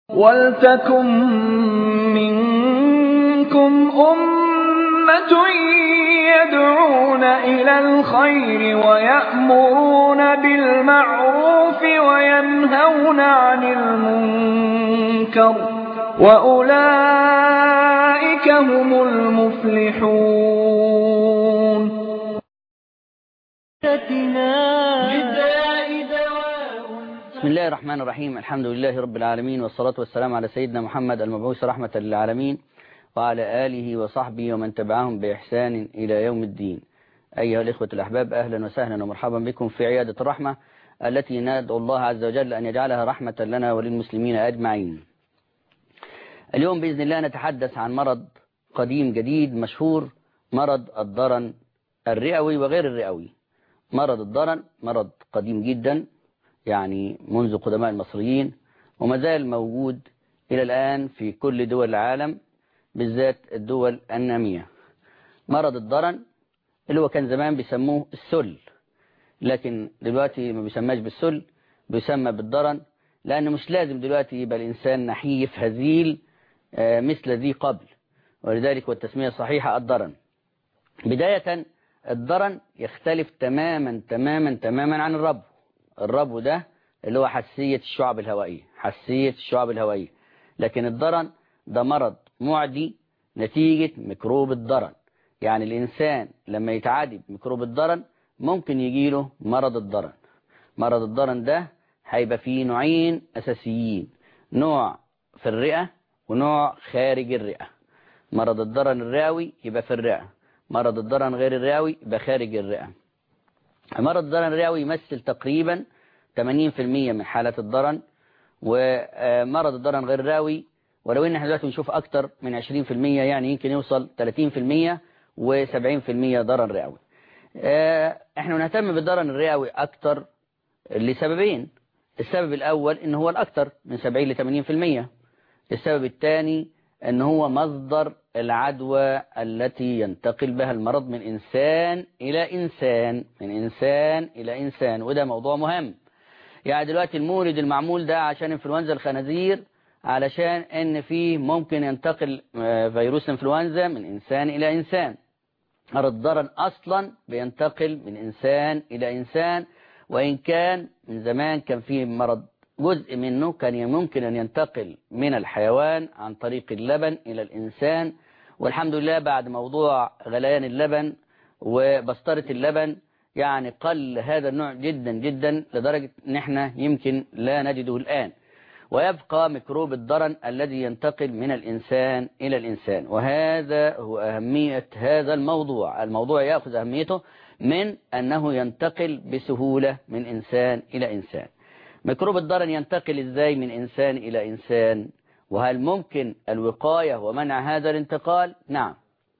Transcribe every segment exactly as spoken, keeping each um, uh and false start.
وَلْتَكُن مِّنكُمْ أُمَّةٌ يَدْعُونَ إِلَى الْخَيْرِ وَيَأْمُرُونَ بِالْمَعْرُوفِ وَيَنْهَوْنَ عَنِ الْمُنكَرِ ۚ وَأُولَٰئِكَ هُمُ الْمُفْلِحُونَ. بسم الله الرحمن الرحيم. الحمد لله رب العالمين، والصلاة والسلام على سيدنا محمد المبعوث رحمة للعالمين، وعلى آله وصحبه ومن تبعهم بإحسان إلى يوم الدين. أيها الإخوة الأحباب، أهلا وسهلا ومرحبا بكم في عيادة الرحمة التي ندعو الله عز وجل أن يجعلها رحمة لنا وللمسلمين أجمعين. اليوم بإذن الله نتحدث عن مرض قديم جديد مشهور، مرض الضرن الرئوي وغير الرئوي. مرض الضرن مرض قديم جدا، يعني منذ قدماء المصريين، وما زال موجود إلى الآن في كل دول العالم، بالذات الدول النامية. مرض الضرن اللي هو كان زمان بيسموه السل، لكن دلوقتي ما بيسماش بالسل، بيسمى بالضرن، لأنه مش لازم دلوقتي يبقى الإنسان نحيف هزيل مثل ذي قبل، ولذلك والتسمية الصحيحة الضرن. بداية الضرن يختلف تماما تماما تماما عن الربو. الربو ده اللي هو حساسية الشعب الهوائية، حساسية الشعب الهوائية، لكن الضرن ده مرض معدي نتيجة ميكروب الضرن. يعني الإنسان لما يتعادي بميكروب الضرن ممكن يجيله مرض الضرن. مرض الضرن ده هيبقى فيه نوعين أساسيين، نوع في الرئة ونوع خارج الرئة. مرض الضرن الرئوي يبقى في الرئة، مرض الضرن غير الرئوي يبقى خارج الرئة. مرض الضرن الرئوي يمثل تقريبا ثمانين بالمئة من حالات الضرن، ومرض الضرن غير الرئوي ولو ان احنا دلوقتي بنشوف اكتر من عشرين بالمئة، يعني يمكن يوصل ثلاثين بالمئة وسبعين بالمئة ضرن رئوي. احنا بنهتم بالضرن الرئوي اكتر لسببين. السبب الاول ان هو الاكثر من سبعين ل ثمانين بالمئة. السبب الثاني ان هو مصدر العدوى التي ينتقل بها المرض من انسان الى انسان، من انسان الى انسان، وده موضوع مهم. يعني دلوقتي المورد المعمول ده عشان انفلونزا الخنازير، علشان ان فيه ممكن ينتقل فيروس انفلونزا من انسان الى انسان. مرض الضرن اصلا بينتقل من انسان الى انسان، وان كان من زمان كان فيه مرض جزء منه كان ممكن أن ينتقل من الحيوان عن طريق اللبن إلى الإنسان، والحمد لله بعد موضوع غليان اللبن وبسطرة اللبن يعني قل هذا النوع جدا جدا، لدرجة أن احنا يمكن لا نجده الآن. ويبقى ميكروب الضرن الذي ينتقل من الإنسان إلى الإنسان، وهذا هو أهمية هذا الموضوع. الموضوع يأخذ أهميته من أنه ينتقل بسهولة من إنسان إلى إنسان. ميكروب الضرن ينتقل ازاي من انسان الى انسان؟ وهل ممكن الوقاية ومنع هذا الانتقال؟ نعم،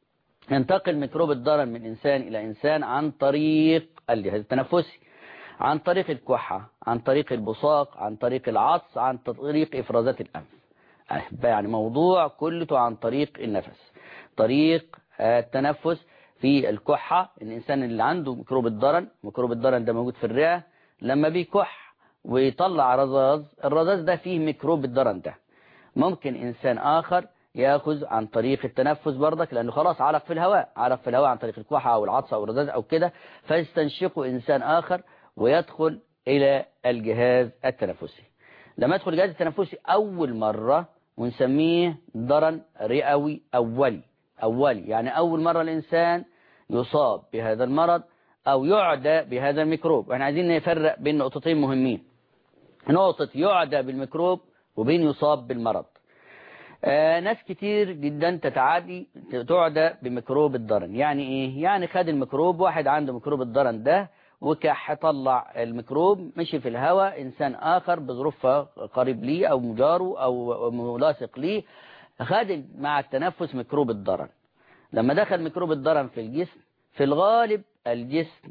ينتقل ميكروب الضرن من انسان الى انسان عن طريق الجهاز التنفسي، عن طريق الكحة، عن طريق البصاق، عن طريق العطس، عن طريق افرازات الانف. يعني موضوع كله عن طريق النفس. طريق التنفس في الكحة، الانسان اللي عنده ميكروب الضرن، ميكروب الضرن ده موجود في الرئة، لما بيكح ويطلع رذاذ، الرذاذ ده فيه ميكروب الضرن ده. ممكن إنسان آخر يأخذ عن طريق التنفس برضك، لأنه خلاص علق في الهواء، علق في الهواء عن طريق الكحة أو العطس أو الرذاذ أو كده، فيستنشقه إنسان آخر ويدخل إلى الجهاز التنفسي. لما يدخل الجهاز التنفسي أول مرة ونسميه ضرن رئوي أولي. أولي يعني أول مرة الإنسان يصاب بهذا المرض أو يعدى بهذا الميكروب. وإحنا عايزين نفرق بين نقطتين مهمين، نقطة يعدى بالميكروب وبين يصاب بالمرض. آه ناس كتير جدا تتعادي تعدى بميكروب الضرن. يعني ايه؟ يعني خد الميكروب، واحد عنده ميكروب الضرن ده وكح، طلع الميكروب، مشي في الهواء، انسان اخر بظروف قريب ليه او مجاره او ملاصق ليه خد مع التنفس ميكروب الضرن. لما دخل ميكروب الضرن في الجسم، في الغالب الجسم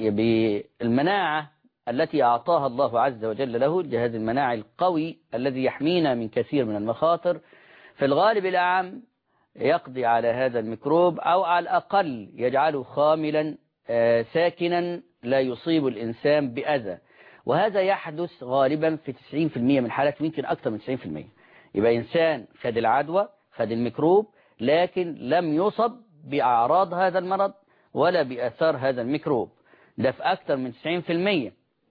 بالمناعة التي أعطاها الله عز وجل له، الجهاز المناعي القوي الذي يحمينا من كثير من المخاطر، في الغالب الأعم يقضي على هذا الميكروب، أو على الأقل يجعله خاملا ساكنا لا يصيب الإنسان بأذى. وهذا يحدث غالبا في تسعين بالمئة من الحالات، يمكن أكثر من تسعين بالمئة. يبقى إنسان خد العدوى، خد الميكروب، لكن لم يصب بأعراض هذا المرض ولا بأثار هذا الميكروب. ده في أكثر من تسعين في المية.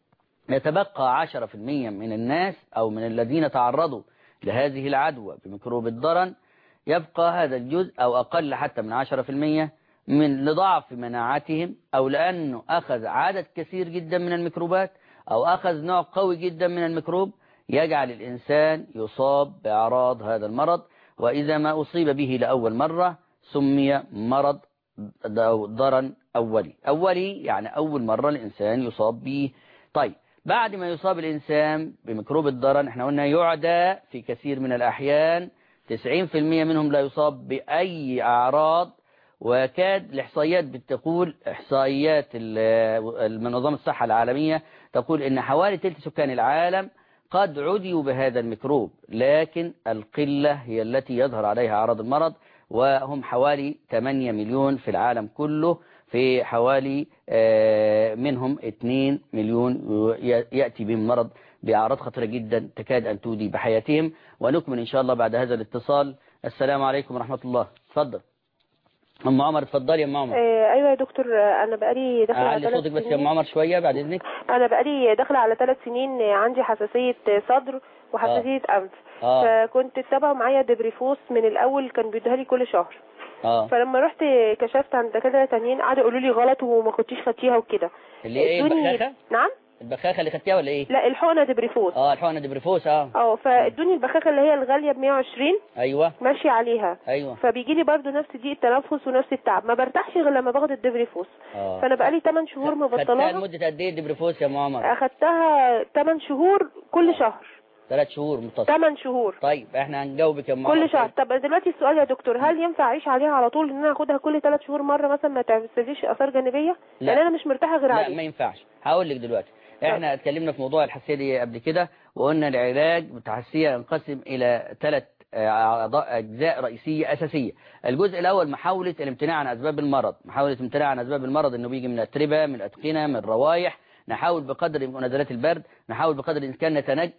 يتبقى عشرة في المية من الناس أو من الذين تعرضوا لهذه العدوى بميكروب الضرن، يبقى هذا الجزء أو أقل حتى من عشرة في المية من لضعف مناعتهم، أو لأنه أخذ عدد كثير جدا من الميكروبات، أو أخذ نوع قوي جدا من الميكروب يجعل الإنسان يصاب بأعراض هذا المرض. وإذا ما أصيب به لأول مرة سمي مرض ضرن أولي. أولي يعني أول مرة الإنسان يصاب به. طيب بعد ما يصاب الإنسان بميكروب الضرن، احنا قلنا يعدى في كثير من الأحيان تسعين في المية منهم لا يصاب بأي أعراض، وكاد الإحصائيات بتقول، إحصائيات منظمة الصحة العالمية تقول إن حوالي ثلث سكان العالم قد عديوا بهذا الميكروب، لكن القلة هي التي يظهر عليها أعراض المرض، وهم حوالي ثمانية مليون في العالم كله، في حوالي منهم اثنين مليون يأتي بهم مرض بأعراض خطيرة جدا تكاد أن تودي بحياتهم. ونكمل إن شاء الله بعد هذا الاتصال. السلام عليكم ورحمة الله. تفضل أم عمر. اتفضلي يا أم عمر. آه ايوه يا دكتور، انا بقالي داخله على ثلاث صوتك بس سنين. يا أم عمر شويه بعد اذنك. انا بقالي داخله على ثلاث سنين عندي حساسيه صدر وحساسيه آه. انف. آه. فكنت اتبعوا معايا دبريفوس من الاول، كان بيديها لي كل شهر. اه فلما رحت كشفت عند دكاتره تانيين قعدوا يقولوا لي غلط وما كنتيش خدتيها وكده. اللي ايه البخاخه؟ نعم البخاخه اللي خدتيها ولا ايه؟ لا الحقنه دبريفوس. اه الحقنه دبريفوس. اه اه فادوني البخاخه اللي هي الغاليه ب مية وعشرين. ايوه ماشي عليها. ايوه فبيجي لي برده نفس ضيق التنفس ونفس التعب، ما برتاحش غير لما باخد الدبريفوس. اه فانا بقالي ثمانية شهور مبطلاها. خدتها لمده قد ايه الدبريفوس يا ام عمر؟ اخدتها ثمانية شهور كل آه. شهر. ثلاث شهور متصل. ثمان شهور. طيب احنا هنجاوبك يا ام عمر كل شهر. طب دلوقتي السؤال يا دكتور، هل ينفع اعيش عليها على طول ان انا اخدها كل ثلاث شهور مره مثلا ما تعملش اثار جانبيه؟ لان انا مش مرتاحه غير عليها. لا ما ينفعش. هقول لك دلوقتي. احنا اتكلمنا في موضوع الحساسيه دي قبل كده، وقلنا العلاج بالحساسيه ينقسم الى ثلاث اجزاء رئيسيه اساسيه. الجزء الاول محاوله الامتناع عن اسباب المرض، محاوله الامتناع عن اسباب المرض انه بيجي من الاتربه، من الادقنه، من الروائح. نحاول بقدر الامكان نزلات البرد، نحاول بقدر الامكان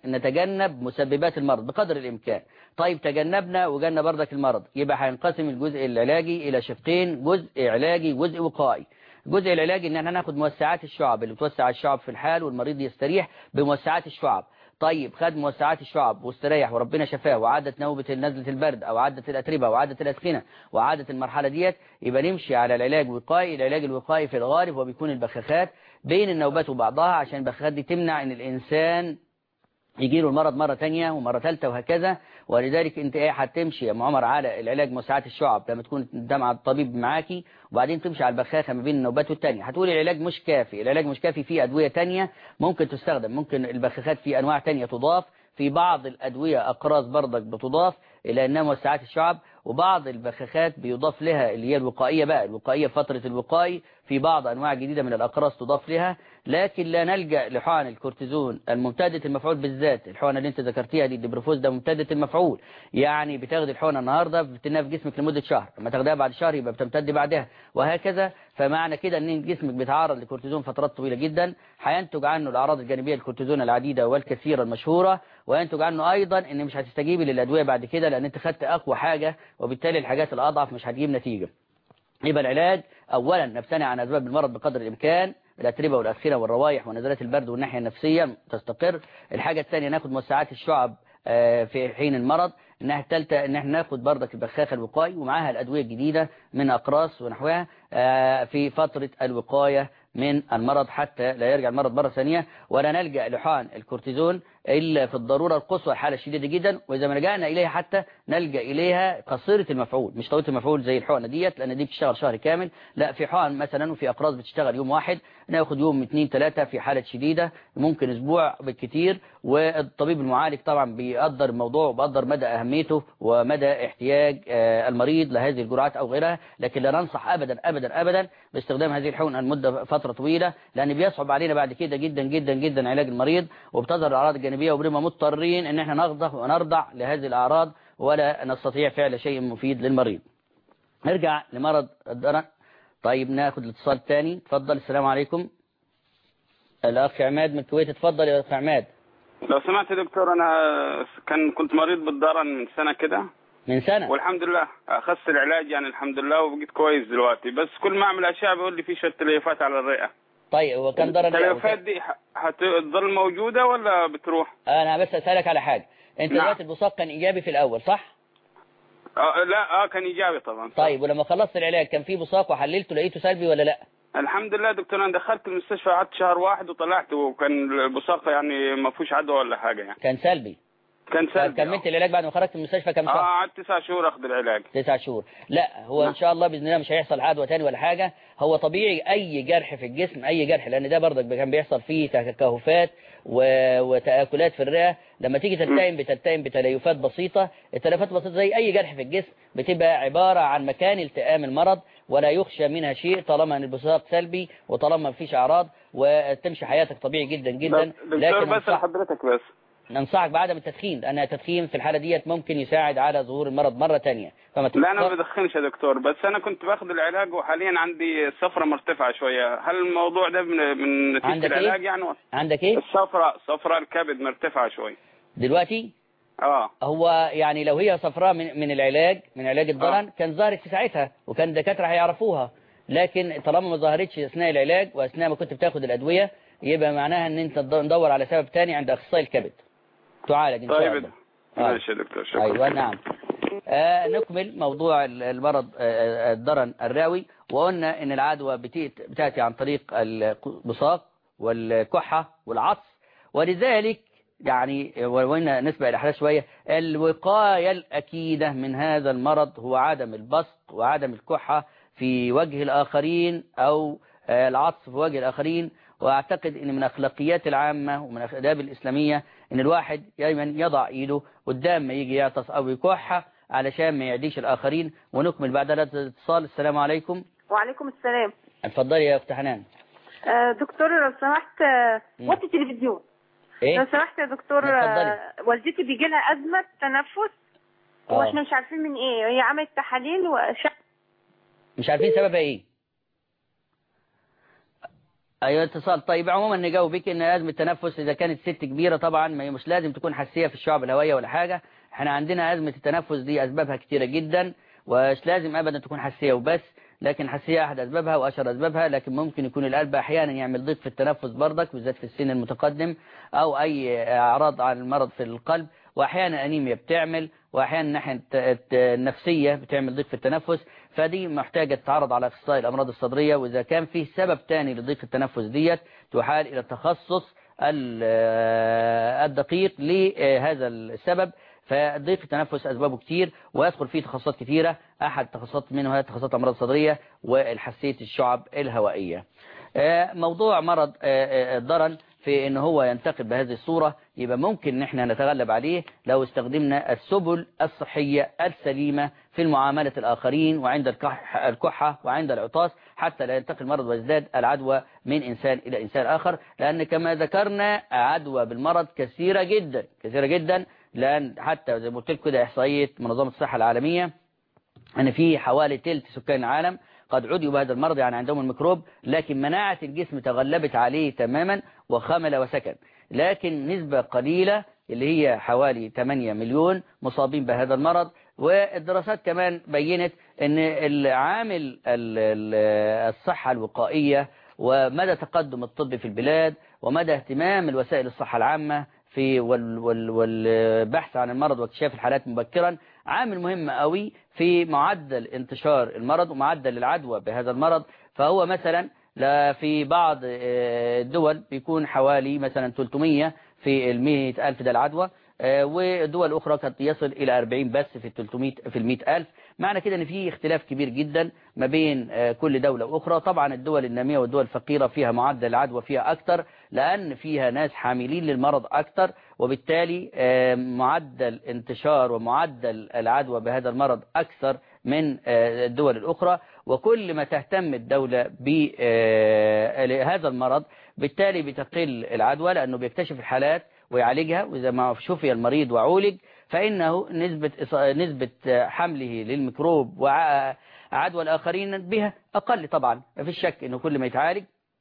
نتجنب مسببات المرض بقدر الامكان. طيب تجنبنا وجالنا بردك المرض، يبقى هينقسم الجزء العلاجي الى شقين، جزء علاجي وجزء وقائي. الجزء العلاجي ان احنا ناخد موسعات الشعب اللي بتوسع الشعب في الحال والمريض يستريح بموسعات الشعب. طيب خد موسعات الشعب واستريح وربنا شفاه وعادت نوبة نزلة البرد او عادت الاتربة وعادت الادخنة وعادت المرحلة ديت، يبقى نمشي على العلاج الوقائي. العلاج الوقائي في الغالب وبيكون البخاخات بين النوبات وبعضها، عشان البخاخات دي تمنع ان الانسان يجي له المرض مرة تانية ومرة ثالثة وهكذا. ولذلك انت ايه هتمشي يا ام عمر على العلاج موسعات الشعب لما تكون ده مع الطبيب معاكي، وبعدين تمشي على البخاخه ما بين النوبات والتانية. هتقولي العلاج مش كافي. العلاج مش كافي، فيه ادويه تانية ممكن تستخدم، ممكن البخاخات في انواع تانية تضاف، في بعض الادويه اقراص برضك بتضاف الى انها موسعات الشعب، وبعض البخاخات بيضاف لها اللي هي الوقائيه بقى، الوقائيه فتره الوقائي في بعض انواع جديده من الاقراص تضاف لها. لكن لا نلجا لحقن الكورتيزون الممتده المفعول، بالذات الحقنه اللي انت ذكرتيها دي الدبريفوس ده ممتده المفعول، يعني بتاخد الحقنه النهارده بتنها في جسمك لمده شهر، لما تاخدها بعد شهر يبقى بتمتد بعدها وهكذا. فمعنى كده ان جسمك بيتعرض لكورتيزون فترات طويله جدا، هينتج عنه الاعراض الجانبيه للكورتيزون العديده والكثيره المشهوره، وينتج عنه ايضا ان مش هتستجيبي للادويه بعد كده لان انت خدت اقوى حاجه، وبالتالي الحاجات الاضعف مش هتجيب نتيجه. يبقى العلاج اولا نمتنع عن اسباب المرض بقدر الامكان، الاتربه والادخنه والروائح ونزلات البرد والناحيه النفسيه تستقر. الحاجه الثانيه ناخد موسعات الشعب في حين المرض. الناحيه الثالثه ان احنا ناخد بردك البخاخه الوقائي ومعاها الادويه الجديده من اقراص ونحوها في فتره الوقايه من المرض حتى لا يرجع المرض مرة ثانية. ولا نلجأ لحقن الكورتيزون إلا في الضرورة القصوى، الحالة الشديدة جدا، وإذا ما لجأنا إليها حتى نلجأ إليها قصيرة المفعول مش طويلة المفعول زي الحقنة ديت، لأن دي بتشتغل شهر كامل. لا، في حقن مثلا وفي أقراص بتشتغل يوم واحد، ناخد يوم اثنين ثلاثة في حالة شديدة، ممكن أسبوع بالكثير. والطبيب المعالج طبعا بيقدر الموضوع وبيقدر مدى أهميته ومدى احتياج المريض لهذه الجرعات أو غيرها. لكن لا ننصح أبدا أبدا أبدا باستخدام هذه الحقن المدة فترة طويلة، لأن بيصعب علينا بعد كده جدا جدا جدا علاج المريض، وبتظهر الأعراض الجانبية وبنبقى مضطرين إن احنا نخضع ونرضع لهذه الأعراض ولا نستطيع فعل شيء مفيد للمريض. نرجع لمرض الضرن. طيب ناخد الاتصال الثاني. اتفضل. السلام عليكم. الأخ عماد من الكويت. اتفضل يا أخ عماد. لو سمعت يا دكتور، أنا كان كنت مريض بالضرن من سنة كده. من سنة؟ والحمد لله أخذت العلاج يعني الحمد لله وبقيت كويس دلوقتي، بس كل ما أعمل أشعة بيقول لي في شوية تليفات على الرئة. طيب هو كان ضرن ايه؟ التليفات دي هتظل موجودة ولا بتروح؟ أنا بس أسألك على حاجة، أنت نعم. دلوقتي البصاق كان إيجابي في الأول صح؟ آه لا اه كان إيجابي طبعا. طيب ولما خلصت العلاج كان في بصاق وحللته لقيته سلبي ولا لا؟ الحمد لله دكتور، انا دخلت المستشفى قعدت شهر واحد وطلعت وكان البصاقه يعني ما فيهوش عدوى ولا حاجه يعني. كان سلبي. كان سلبي. كملت العلاج بعد ما خرجت من المستشفى كم شهر؟ اه قعدت تسع شهور اخذ العلاج. تسع شهور. لا هو لا. ان شاء الله باذن الله مش هيحصل عدوى تاني ولا حاجه. هو طبيعي اي جرح في الجسم، اي جرح، لان ده برضك كان بيحصل فيه تكهفات وتآكلات في الرئه، لما تيجي تلتئم بتلتئم بتليفات بسيطه. التليفات البسيطه زي اي جرح في الجسم بتبقى عباره عن مكان التئام المرض، ولا يخشى منها شيء طالما ان البصاق سلبي وطالما ما فيش اعراض، وتمشي حياتك طبيعي جدا جدا. لكن بس لحضرتك بس ننصحك بعدم التدخين، لأن التدخين في الحالة ديت ممكن يساعد على ظهور المرض مرة تانية. فما لا أنا ما بدخنش يا دكتور، بس أنا كنت باخد العلاج وحاليا عندي الصفرة مرتفعة شوية. هل الموضوع ده من من نتيجة العلاج إيه؟ يعني؟ عندك إيه؟ الصفرة صفرة الكبد مرتفعة شوية دلوقتي؟ اه هو يعني لو هي صفراء من من العلاج من علاج الضرن آه. كان ظهرت في ساعتها وكان الدكاترة هيعرفوها، لكن طالما ما ظهرتش أثناء العلاج وأثناء ما كنت بتاخد الأدوية يبقى معناها إن أنت ندور على سبب تاني عند أخصائي الكبد تعالج إن شاء الله. طيب ماشي يا دكتور، شكرا. أيوة نعم. آه نكمل موضوع المرض آه الضرن الرئوي، وقلنا إن العدوى بتأتي عن طريق البصاق والكحة والعطس، ولذلك يعني وإن نسبة الأحداث شوية، الوقاية الأكيدة من هذا المرض هو عدم البصق وعدم الكحة في وجه الآخرين أو آه العطس في وجه الآخرين. وأعتقد أن من أخلاقيات العامة ومن الآداب الإسلامية أن الواحد دايما يضع إيده قدام ما يجي يعطس أو يكح علشان ما يعديش الآخرين. ونكمل بعد هذا الاتصال. السلام عليكم. وعليكم السلام. اتفضلي يا أخت حنان. آه دكتور لو سمحت وطي التلفزيون. إيه؟ لو سمحت يا دكتور، آه والدتي بيجي لها أزمة تنفس آه. واحنا مش عارفين من إيه، هي عملت تحاليل وش... مش عارفين سببها إيه. ايوه اتصال. طيب عموما نجاوبك ان ازمه التنفس اذا كانت ست كبيره طبعا مش لازم تكون حساسيه في الشعب الهوائيه ولا حاجه. احنا عندنا ازمه التنفس دي اسبابها كتيره جدا، ومش لازم ابدا تكون حساسيه وبس، لكن حساسيه احد اسبابها واشهر اسبابها. لكن ممكن يكون القلب احيانا يعمل ضيق في التنفس برضك بالذات في السن المتقدم، او اي اعراض عن المرض في القلب، واحيانا انيميا بتعمل، واحيانا ناحيه النفسيه بتعمل ضيق في التنفس. فدي محتاجة تتعرض على أخصائي الأمراض الصدرية، وإذا كان فيه سبب تاني لضيق التنفس ديت تحال إلى التخصص الدقيق لهذا السبب. فضيق التنفس أسبابه كتير ويدخل فيه تخصصات كتيرة، أحد التخصصات منها تخصصات الأمراض الصدرية والحساسية الشعب الهوائية. موضوع مرض الضرن في ان هو ينتقل بهذه الصورة، يبقى ممكن ان احنا نتغلب عليه لو استخدمنا السبل الصحية السليمة في المعاملة الآخرين وعند الكحة وعند العطاس، حتى لا ينتقل المرض ويزداد العدوى من إنسان إلى إنسان آخر. لأن كما ذكرنا عدوى بالمرض كثيرة جدا كثيرة جدا، لأن حتى زي ما قلت لكم كده إحصائية منظمة الصحة العالمية أن في حوالي ثلث سكان العالم قد عدوا بهذا المرض، يعني عندهم الميكروب، لكن مناعة الجسم تغلبت عليه تماما وخمل وسكن. لكن نسبة قليلة اللي هي حوالي ثمانية مليون مصابين بهذا المرض. والدراسات كمان بينت ان العامل الصحة الوقائية ومدى تقدم الطب في البلاد ومدى اهتمام الوسائل الصحة العامة في والبحث عن المرض واكتشاف الحالات مبكرا عامل مهم قوي في معدل انتشار المرض ومعدل العدوى بهذا المرض. فهو مثلا في بعض الدول بيكون حوالي مثلا ثلاثمية في المئة ألف ده العدوى، ودول أخرى قد يصل إلى أربعين بس في الثلاثمية في المئة ألف. معنى كده أن في اختلاف كبير جدا ما بين كل دولة وأخرى. طبعا الدول النامية والدول الفقيرة فيها معدل العدوى فيها أكتر، لأن فيها ناس حاملين للمرض أكتر، وبالتالي معدل انتشار ومعدل العدوى بهذا المرض أكثر من الدول الأخرى. وكل ما تهتم الدولة بهذا المرض بالتالي بتقل العدوى، لأنه بيكتشف الحالات ويعالجها، وإذا ما شفي المريض وعولج فإنه نسبة نسبة حمله للميكروب وعدوى الآخرين بها أقل. طبعا ما فيش شك إنه كل ما يتعالج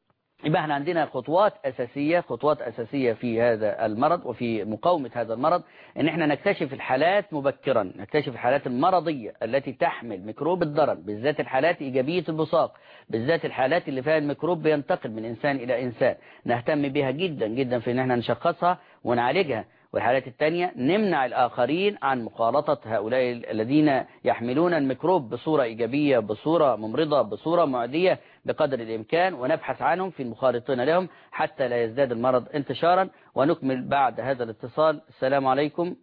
يبقى احنا عندنا خطوات أساسية خطوات أساسية في هذا المرض وفي مقاومة هذا المرض، ان احنا نكتشف الحالات مبكرا، نكتشف الحالات المرضية التي تحمل ميكروب الضرر، بالذات الحالات إيجابية البصاق، بالذات الحالات اللي فيها الميكروب بينتقل من إنسان إلى إنسان، نهتم بها جدا جدا في ان احنا نشخصها ونعالجها. والحالات الثانية نمنع الآخرين عن مخالطة هؤلاء الذين يحملون الميكروب بصورة إيجابية، بصورة ممرضة، بصورة معدية بقدر الإمكان، ونبحث عنهم في المخالطين لهم حتى لا يزداد المرض انتشارا. ونكمل بعد هذا الاتصال. السلام عليكم.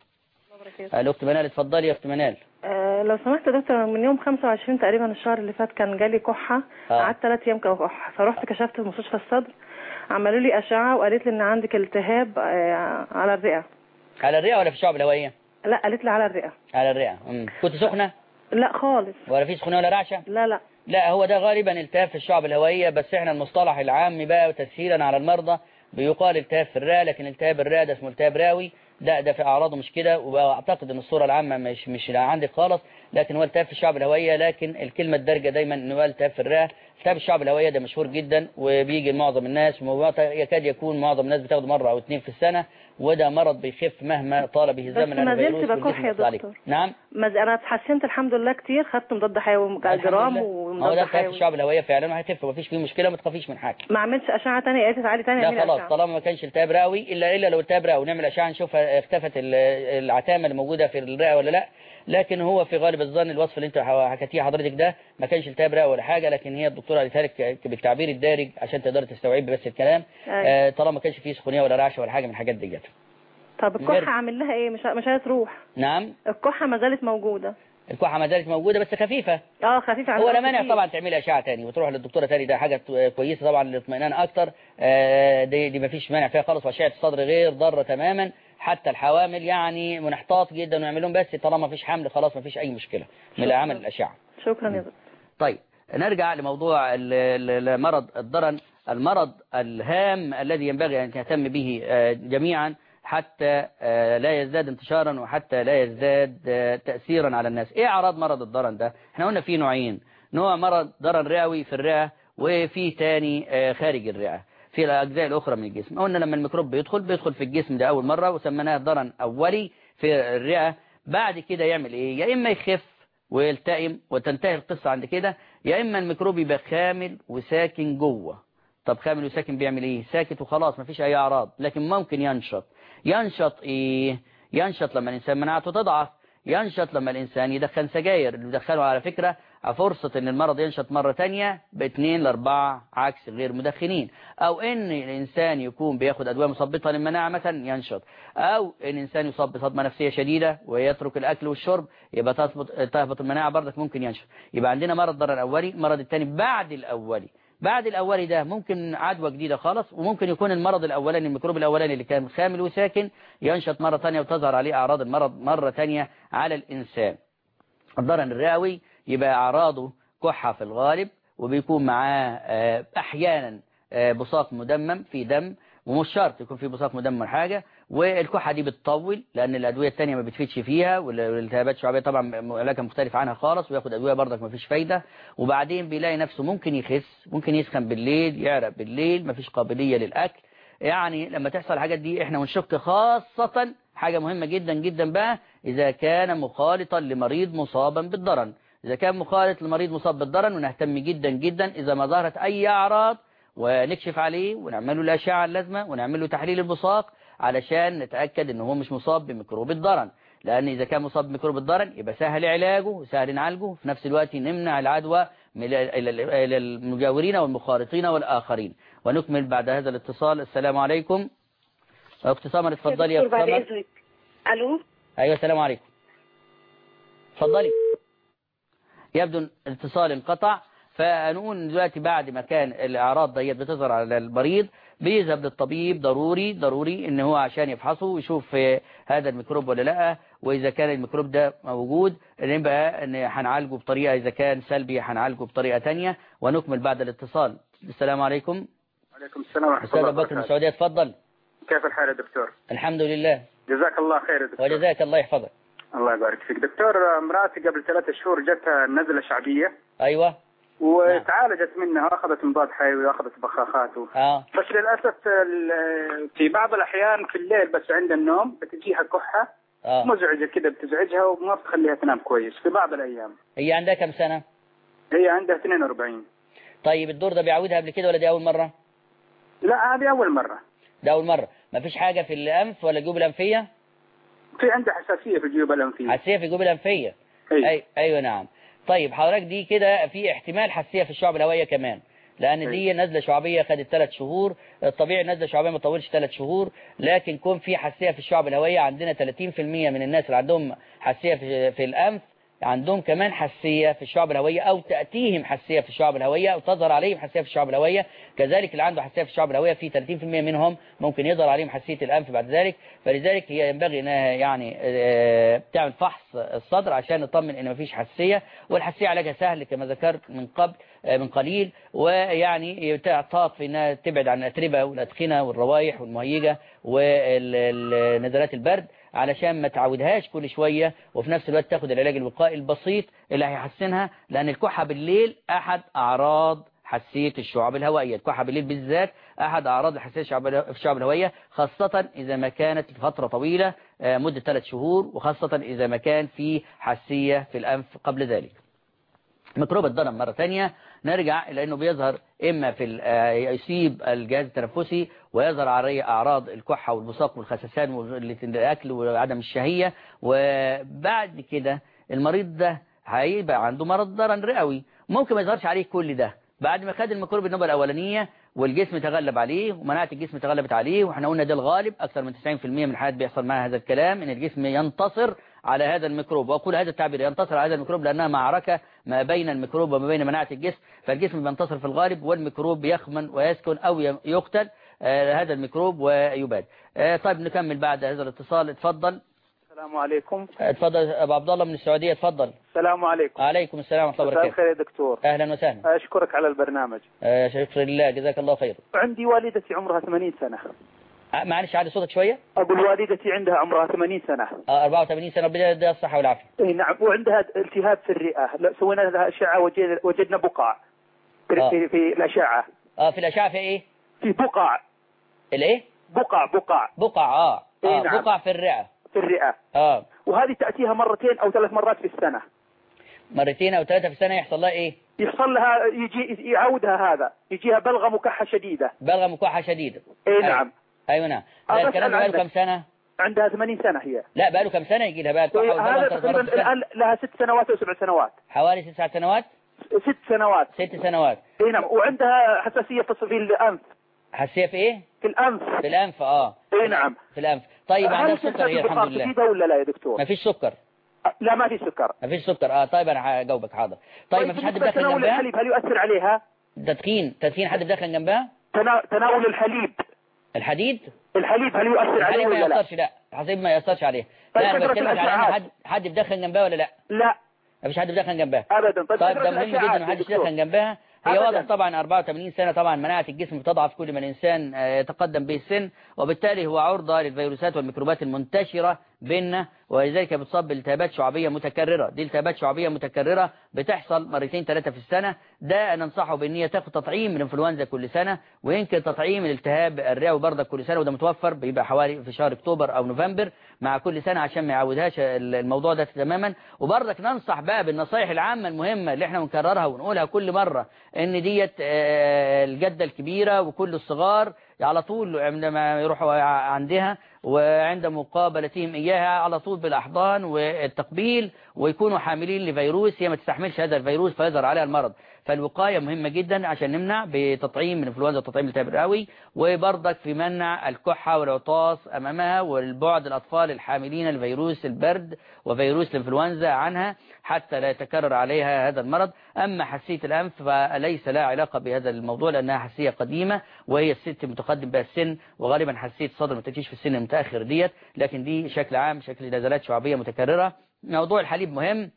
الأخت منال، اتفضلي يا أخت منال. أه لو سمحت يا دكتور، من يوم خمسة وعشرين تقريبا الشهر اللي فات كان جالي كحة، قعدت ثلاث أيام كحة، فرحت كشفت في مستشفى الصدر، عملوا لي أشعة وقالت لي إن عندك التهاب أه على الرئة. على الرئة ولا في الشعب الهوائية؟ لا، قالت لي على الرئة. على الرئة. امم كنت سخنة؟ لا خالص. ولا في سخونة ولا رعشة؟ لا لا. لا، هو ده غالبا التهاب في الشعب الهوائية، بس احنا المصطلح العام بقى وتسهيلا على المرضى بيقال التهاب في الرئة، لكن التهاب الرئة ده اسمه التهاب راوي، ده ده في اعراضه مش كده، واعتقد ان الصورة العامة مش مش عندك خالص، لكن هو التهاب في الشعب الهوائية. لكن الكلمة الدارجة دايما انه هو التهاب في الرئة. التهاب الشعب الهوائية ده مشهور جدا وبيجي لمعظم الناس، ويكاد يكون معظم الناس بتاخده مرة او اتنين في السنة، وده مرض بيخف مهما طال به الزمن. بس ما زلت بكح يا دكتور. نعم. ما انا اتحسنت الحمد لله كتير، خدت مضاد حيوي جرام ومضاد حيوي. هو ده التهاب في الشعب الهوائية فعلا، وهيخف ومفيش فيه مشكلة، ما تخافيش من حاجة. ما عملتش اشعة ثانيه؟ قالت تعالي ثاني لا خلاص، طالما ما كانش التهاب رئوي، الا الا لو التهاب رئوي نعمل اشعة نشوف اختفت العتامة اللي موجودة في الرئة ولا لا. لكن هو في غالب الظن الوصف اللي انت حكيتيه حضرتك ده ما كانش التهاب رئوي ولا حاجة، لكن هي الدكتورة قالتها لك بالتعبير الدارج عشان تقدر تستوعبي بس الكلام. آه طالما ما كانش فيه سخونية ولا رعشة ولا حاجة من الحاجات دي. طب الكحة عامل لها ايه؟ مش مش هتروح؟ نعم، الكحة ما زالت موجودة. الكحة ما زالت موجودة بس خفيفة. اه خفيفة. هو لا مانع طبعا تعملي اشعة تاني وتروح للدكتورة تاني، ده حاجة كويسة طبعا للاطمئنان اكتر. آه دي دي ما فيش مانع فيها خالص، واشعة الصدر غير ضارة تماما، حتى الحوامل يعني منحطاط جدا ونعملهم، بس طالما ما فيش حمل خلاص ما فيش اي مشكلة من عمل الاشعة. شكرا يا دكتور. طيب نرجع لموضوع المرض الضرن، المرض الهام الذي ينبغي ان نهتم به جميعا حتى لا يزداد انتشارا وحتى لا يزداد تأثيرا على الناس. ايه اعراض مرض الضرن ده؟ احنا قلنا فيه نوعين، نوع مرض ضرن رئوي في الرئة، وفي تاني خارج الرئة في الاجزاء الاخرى من الجسم. قلنا لما الميكروب بيدخل بيدخل في الجسم ده اول مرة وسميناه ضرن اولي في الرئة، بعد كده يعمل ايه؟ يا اما يخف ويلتئم وتنتهي القصة عند كده، يا اما الميكروب يبقى خامل وساكن جوه. طب خامل وساكن بيعمل ايه؟ ساكت وخلاص مفيش اي اعراض، لكن ممكن ينشط. ينشط ايه؟ ينشط لما الانسان مناعته تضعف، ينشط لما الانسان يدخن سجاير، اللي بيدخنوا على فكرة فرصة ان المرض ينشط مرة تانية باثنين لاربعة عكس غير مدخنين. او ان الانسان يكون بياخد ادوية مثبطة للمناعة مثلا ينشط، او ان الانسان يصاب بصدمة نفسية شديدة ويترك الاكل والشرب يبقى تهبط تهبط المناعة برضك ممكن ينشط. يبقى عندنا مرض ضرر اولي. المرض الثاني بعد الاولي، بعد الأولي ده ممكن عدوى جديدة خالص، وممكن يكون المرض الأولاني الميكروب الأولاني اللي كان خامل وساكن ينشط مرة تانية وتظهر عليه أعراض المرض مرة تانية على الإنسان. الضرن الرئوي يبقى أعراضه كحة في الغالب، وبيكون معاه أحيانا بصاق مدمم في دم، ومش شرط يكون في بصاق مدمم حاجة، والكحة دي بتطول لأن الأدوية التانية ما بتفيدش فيها، والالتهابات الشعبية طبعا علاجها مختلف عنها خالص، وياخد أدوية برضك ما فيش فايدة، وبعدين بيلاقي نفسه ممكن يخس، ممكن يسخن بالليل، يعرق بالليل، ما فيش قابلية للأكل. يعني لما تحصل الحاجات دي احنا ونشك خاصة حاجة مهمة جدا جدا بقى إذا كان مخالطا لمريض مصابا بالضرن. إذا كان مخالط لمريض مصاب بالضرن ونهتم جدا جدا إذا ما ظهرت أي أعراض ونكشف عليه ونعمل له الأشعة اللازمة ونعمل له تحليل البصاق علشان نتأكد إن هو مش مصاب بميكروب الضرن، لأن إذا كان مصاب بميكروب الضرن يبقى سهل علاجه وسهل نعالجه، في نفس الوقت نمنع العدوى إلى المجاورين والمخالطين والآخرين. ونكمل بعد هذا الاتصال. السلام عليكم. أخت سمر اتفضلي يا أخت سمر. ألو. أيوة السلام عليكم. اتفضلي. يبدو الاتصال انقطع، فنقول دلوقتي بعد ما كان الأعراض ديت بتظهر على المريض بيذهب للطبيب ضروري ضروري ان هو عشان يفحصه ويشوف هذا الميكروب ولا لا، واذا كان الميكروب ده موجود نبقى ان هنعالجه بطريقة، اذا كان سلبي هنعالجه بطريقة تانية. ونكمل بعد الاتصال. السلام عليكم. وعليكم السلام ورحمة الله وبركاته. أستاذ بكر من السعودية اتفضل. كيف الحال يا دكتور؟ الحمد لله. جزاك الله خير يا دكتور. وجزاك الله يحفظك. الله يبارك فيك دكتور. مراتي قبل ثلاثة شهور جتها نزلة شعبية. ايوه. وتعالجت منها واخذت مضاد حيوي واخذت بخاخات اه بس للاسف في بعض الاحيان في الليل بس عند النوم بتجيها كحه اه مزعجه كده بتزعجها وما بتخليها تنام كويس في بعض الايام. هي عندها كم سنه؟ هي عندها اثنين وأربعين. طيب الدور ده بيعودها قبل كده ولا دي اول مره؟ لا هذه اول مره. ده اول مره. ما فيش حاجه في الانف ولا الجيوب الانفيه؟ في عندها حساسيه في الجيوب الانفيه. حساسيه في الجيوب الانفيه. أيوة. أي... ايوه نعم. طيب حضرتك دي كده في احتمال حساسيه في الشعب الهوائيه كمان، لان دي نزله شعبيه خدت ثلاث شهور. الطبيعي نزله شعبيه ما تطولش ثلاث شهور، لكن كون في حساسيه في الشعب الهوائيه عندنا ثلاثين بالمئة من الناس اللي عندهم حساسيه في, في الانف عندهم كمان حساسيه في الشعب الهوائيه او تاتيهم حساسيه في الشعب الهوائيه او تظهر عليهم حساسيه في الشعب الهوائيه. كذلك اللي عنده حساسيه في الشعب الهوائيه في ثلاثين بالمئة منهم ممكن يظهر عليهم حساسيه الانف بعد ذلك. فلذلك هي ينبغي انها يعني تعمل فحص الصدر عشان نطمن ان مفيش حساسيه، والحساسيه علاجها سهل كما ذكرت من قبل من قليل، ويعني تعطاف في انها تبعد عن الاتربه والادخنه والروائح والمهيجه ونزلات البرد علشان ما تعودهاش كل شوية، وفي نفس الوقت تاخد العلاج الوقائي البسيط اللي هيحسنها، لأن الكحة بالليل أحد أعراض حساسية الشعب الهوائية. الكحة بالليل بالذات أحد أعراض الحساسية في الشعب الهوائية، خاصة إذا ما كانت فترة طويلة مدة ثلاث شهور، وخاصة إذا ما كان في حساسية في الأنف قبل ذلك. ميكروب الضرم مرة ثانية نرجع إلى أنه بيظهر إما في يصيب الجهاز التنفسي ويظهر عليه أعراض الكحة والبصاق والخسسان والأكل وعدم الشهية، وبعد كده المريض ده هيبقى عنده مرض ضرن رئوي ممكن ما يظهرش عليه كل ده بعد ما خد الميكروب النوبة الأولانية والجسم تغلب عليه ومناعة الجسم تغلبت عليه. وإحنا قلنا ده الغالب أكثر من تسعين بالمئة من الحالات بيحصل معها هذا الكلام، إن الجسم ينتصر على هذا الميكروب. وأقول هذا التعبير ينتصر على هذا الميكروب لأنها معركة ما بين الميكروب وما بين مناعة الجسم، فالجسم بينتصر في الغالب والميكروب يخمن ويسكن أو يقتل آه هذا الميكروب ويباد. آه طيب نكمل بعد هذا الاتصال. اتفضل. السلام عليكم. اتفضل أبو عبد الله من السعودية. اتفضل. السلام عليكم. عليكم السلام ورحمة الله وبركاته. مساء الخير يا دكتور. أهلا وسهلا. أشكرك على البرنامج. آه شكرا لله جزاك الله خير. عندي والدتي عمرها ثمانين سنة. معلش عادي صوتك شوية. أقول والدتي عندها عمرها ثمانين سنة. آه أربعة وثمانين سنة بدأ الصحة والعافية. إيه نعم، وعندها التهاب في الرئة، سوينا لها أشعة وجدنا بقع في, آه. في, في الأشعة. اه في الأشعة في إيه؟ في بقع. الإيه؟ بقع بقع. بقع اه, آه. إيه نعم. بقع في الرئة. في الرئة. اه. وهذه تأتيها مرتين أو ثلاث مرات في السنة. مرتين أو ثلاثة في السنة يحصل لها إيه؟ يحصل لها يجي يعودها هذا، يجيها بلغم وكحة شديدة. بلغم وكحة شديدة. إيه نعم. أيوة نعم. ده الكلام بقاله كم سنة؟ عندها ثمانين سنة هي. لا بقاله كم سنة يجي لها بقى كحة وبلغم؟ هذا تقريبا الآن لها ست سنوات أو سبع سنوات. حوالي تسع سنوات. ست سنوات. ست سنوات. إيه نعم. وعندها حساسية في الأنف. حساسية في إيه؟ في الأنف. في الأنف اه. إيه نعم. في الأنف. طيب عندها سكر هي الحمد لله. في ولا لا يا دكتور؟ ما فيش سكر. لا ما في سكر. ما فيش سكر اه. طيب انا هجاوبك حاضر. طيب, طيب ما فيش حد بدخن جنبها؟ تناول الحليب هل يؤثر عليها؟ تدخين تدخين حد بدخن جنبها؟ تنا... تناول الحليب. الحديد؟ الحليب هل يؤثر عليه ولا لا؟ الحليب ما يأثرش لا. الحليب ما يأثرش عليه. طيب لا انا بتكلم على ان حد حد بدخن جنبها ولا لا؟ لا ما فيش حد بدخن جنبها. ابدا. طيب, طيب ده مهم جدا ما حدش يدخن جنبها. هي واضح طبعا أربعة وثمانين سنة طبعا مناعة الجسم بتضعف كل ما الإنسان يتقدم به السن، وبالتالي هو عرضة للفيروسات والميكروبات المنتشرة بيننا، ولذلك بتصاب بالتهابات شعبية متكررة. دي التهابات شعبية متكررة بتحصل مرتين ثلاثة في السنة. ده ننصحه بأن هي تاخد تطعيم من الانفلونزا كل سنة، ويمكن تطعيم الالتهاب الرئوي برضه كل سنة، وده متوفر بيبقى حوالي في شهر أكتوبر أو نوفمبر مع كل سنة عشان ما يعودهاش الموضوع ده تماما. وبرضك ننصح بقى بالنصائح العامة المهمة اللي احنا بنكررها ونقولها كل مرة، ان ديت الجدة الكبيرة وكل الصغار على طول عندما يروحوا عندها وعند مقابلتهم إياها على طول بالأحضان والتقبيل، ويكونوا حاملين لفيروس هي ما تستحملش هذا الفيروس فيظهر عليها المرض. فالوقاية مهمة جدا عشان نمنع بتطعيم من الانفلونزا وتطعيم الالتهاب الرئوي، وبرضك في منع الكحة والعطاس أمامها، والبعد الأطفال الحاملين لفيروس البرد وفيروس الانفلونزا عنها حتى لا يتكرر عليها هذا المرض. أما حساسية الأنف فليس لها علاقة بهذا الموضوع لأنها حساسية قديمة، وهي الست متقدم بها السن، وغالبا حساسية الصدر ما تجيش في السن المتأخر ديت، لكن دي شكل عام شكل نزلات شعبية متكررة. موضوع الحليب مهم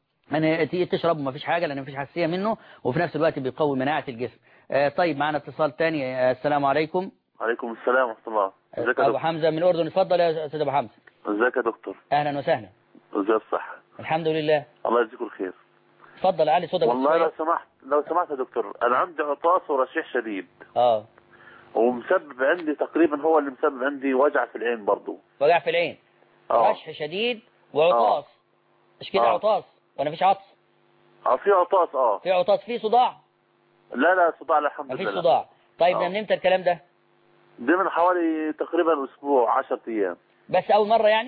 أن تشرب وما فيش حاجة لأن ما فيش حساسية منه، وفي نفس الوقت بيقوي مناعة الجسم. آه طيب معنا اتصال تاني. آه السلام عليكم. عليكم السلام ورحمة الله. ازيك يا أبو حمزة من الأردن. اتفضل يا أستاذ أبو حمزة. ازيك يا دكتور؟ أهلا وسهلا. ازاي الصحة؟ الحمد لله. الله يجزيكم الخير. اتفضل علي صوتك. والله لو سمحت لو سمحت يا دكتور، انا عندي عطاس ورشيح شديد. اه ومسبب عندي تقريبا، هو اللي مسبب عندي وجع في العين برضه. وجع في العين. اه رشح شديد وعطاس. مش كده عطاس ولا مفيش عطس؟ اه في عطاس. اه في عطاس. في صداع؟ لا لا صداع الحمد لله. مفيش صداع. طيب من امتى الكلام ده؟ ده من حوالي تقريبا اسبوع عشرة ايام. بس اول مرة يعني؟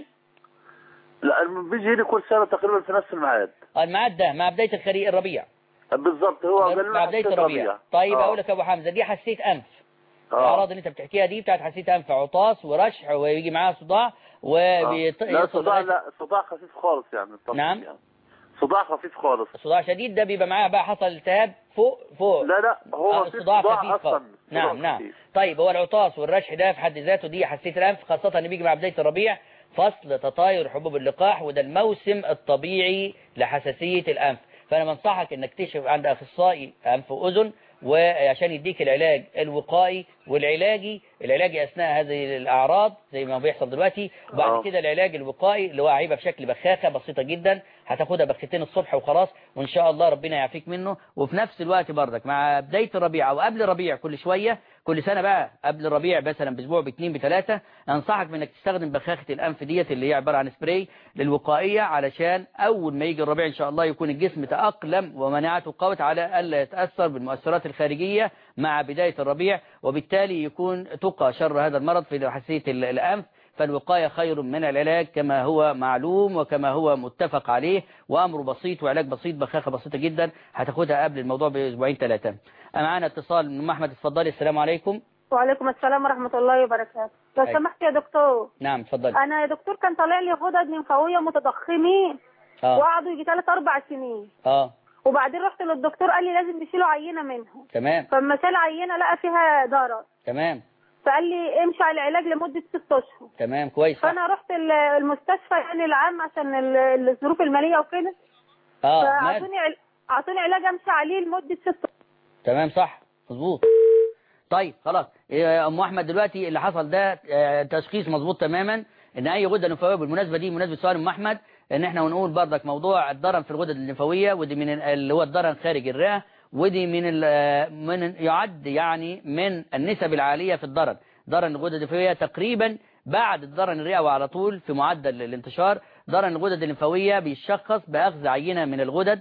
لا بيجي لي كل سنة تقريبا في نفس الميعاد. الميعاد ده مع بداية الخريق الربيع. بالظبط هو قال مع بداية الربيع. طيب اقول لك يا ابو حمزة، دي حساسية انف. الاعراض اللي انت بتحكيها دي بتاعت حساسية انف، عطاس ورشح ويجي معاها صداع وبيط... لا صداع لا صداع خفيف خالص يعني. نعم يعني. صداع خفيف خالص. صداع شديد ده بيبقى معاه بقى حصل التهاب فوق فوق. لا لا هو آه صداع خفيف اصلا. نعم نعم. طيب هو العطاس والرشح ده في حد ذاته دي حساسية الانف، خاصة ان بيجي مع بداية الربيع، فصل تطاير حبوب اللقاح، وده الموسم الطبيعي لحساسية الانف. فانا بنصحك انك تكشف عند اخصائي انف واذن وعشان يديك العلاج الوقائي والعلاجي. العلاجي اثناء هذه الاعراض زي ما بيحصل دلوقتي، وبعد كده العلاج الوقائي اللي هو هيبقى بشكل بخاخه بسيطه جدا، هتاخدها بختين الصبح وخلاص، وان شاء الله ربنا يعافيك منه. وفي نفس الوقت برضك مع بدايه الربيع او قبل الربيع كل شويه، كل سنه بقى قبل الربيع مثلا باسبوع باثنين بثلاثه، انصحك بانك تستخدم بخاخه الانف ديت اللي هي عباره عن سبراي للوقائيه، علشان اول ما يجي الربيع ان شاء الله يكون الجسم تاقلم ومناعته قوت على الا يتاثر بالمؤثرات الخارجيه مع بدايه الربيع، وبالتالي يكون تقى شر هذا المرض في حساسيه الانف. فالوقاية خير من العلاج كما هو معلوم وكما هو متفق عليه، وأمره بسيط وعلاج بسيط، بخاخة بسيطة جدا هتاخدها قبل الموضوع بأسبوعين ثلاثة. معانا اتصال من أم أحمد. اتفضلي. السلام عليكم. وعليكم السلام ورحمة الله وبركاته. لو أي. سمحت يا دكتور. نعم اتفضلي. أنا يا دكتور كان طالع لي غدد لمفاوية متضخمين اه وقعدوا يجي ثلاث أربع سنين. اه وبعدين رحت للدكتور قال لي لازم نشيلوا عينة منهم. تمام. فلما شال عينة لقى فيها ضرر. تمام. فقال لي امشي على العلاج لمدة ست أشهر. تمام كويس. فأنا رحت المستشفى يعني العام عشان الظروف المالية وكده. اه فأعطوني عل... أعطوني علاج أمشي عليه لمدة ست أشهر. تمام صح مظبوط. طيب خلاص يا أم أحمد، دلوقتي اللي حصل ده تشخيص مظبوط تماما ان اي غده لمفاويه. بالمناسبه دي مناسبه سؤال ام احمد ان احنا ونقول برضك موضوع الضرن في الغدد الليمفاويه، ودي من اللي هو الضرن خارج الرئه، ودي من من يعد يعني من النسب العاليه في الضرن. ضرن الغدد الليمفاويه تقريبا بعد الضرن الرئه وعلى طول في معدل الانتشار. ضرن الغدد الليمفاويه بيشخص باخذ عينه من الغدد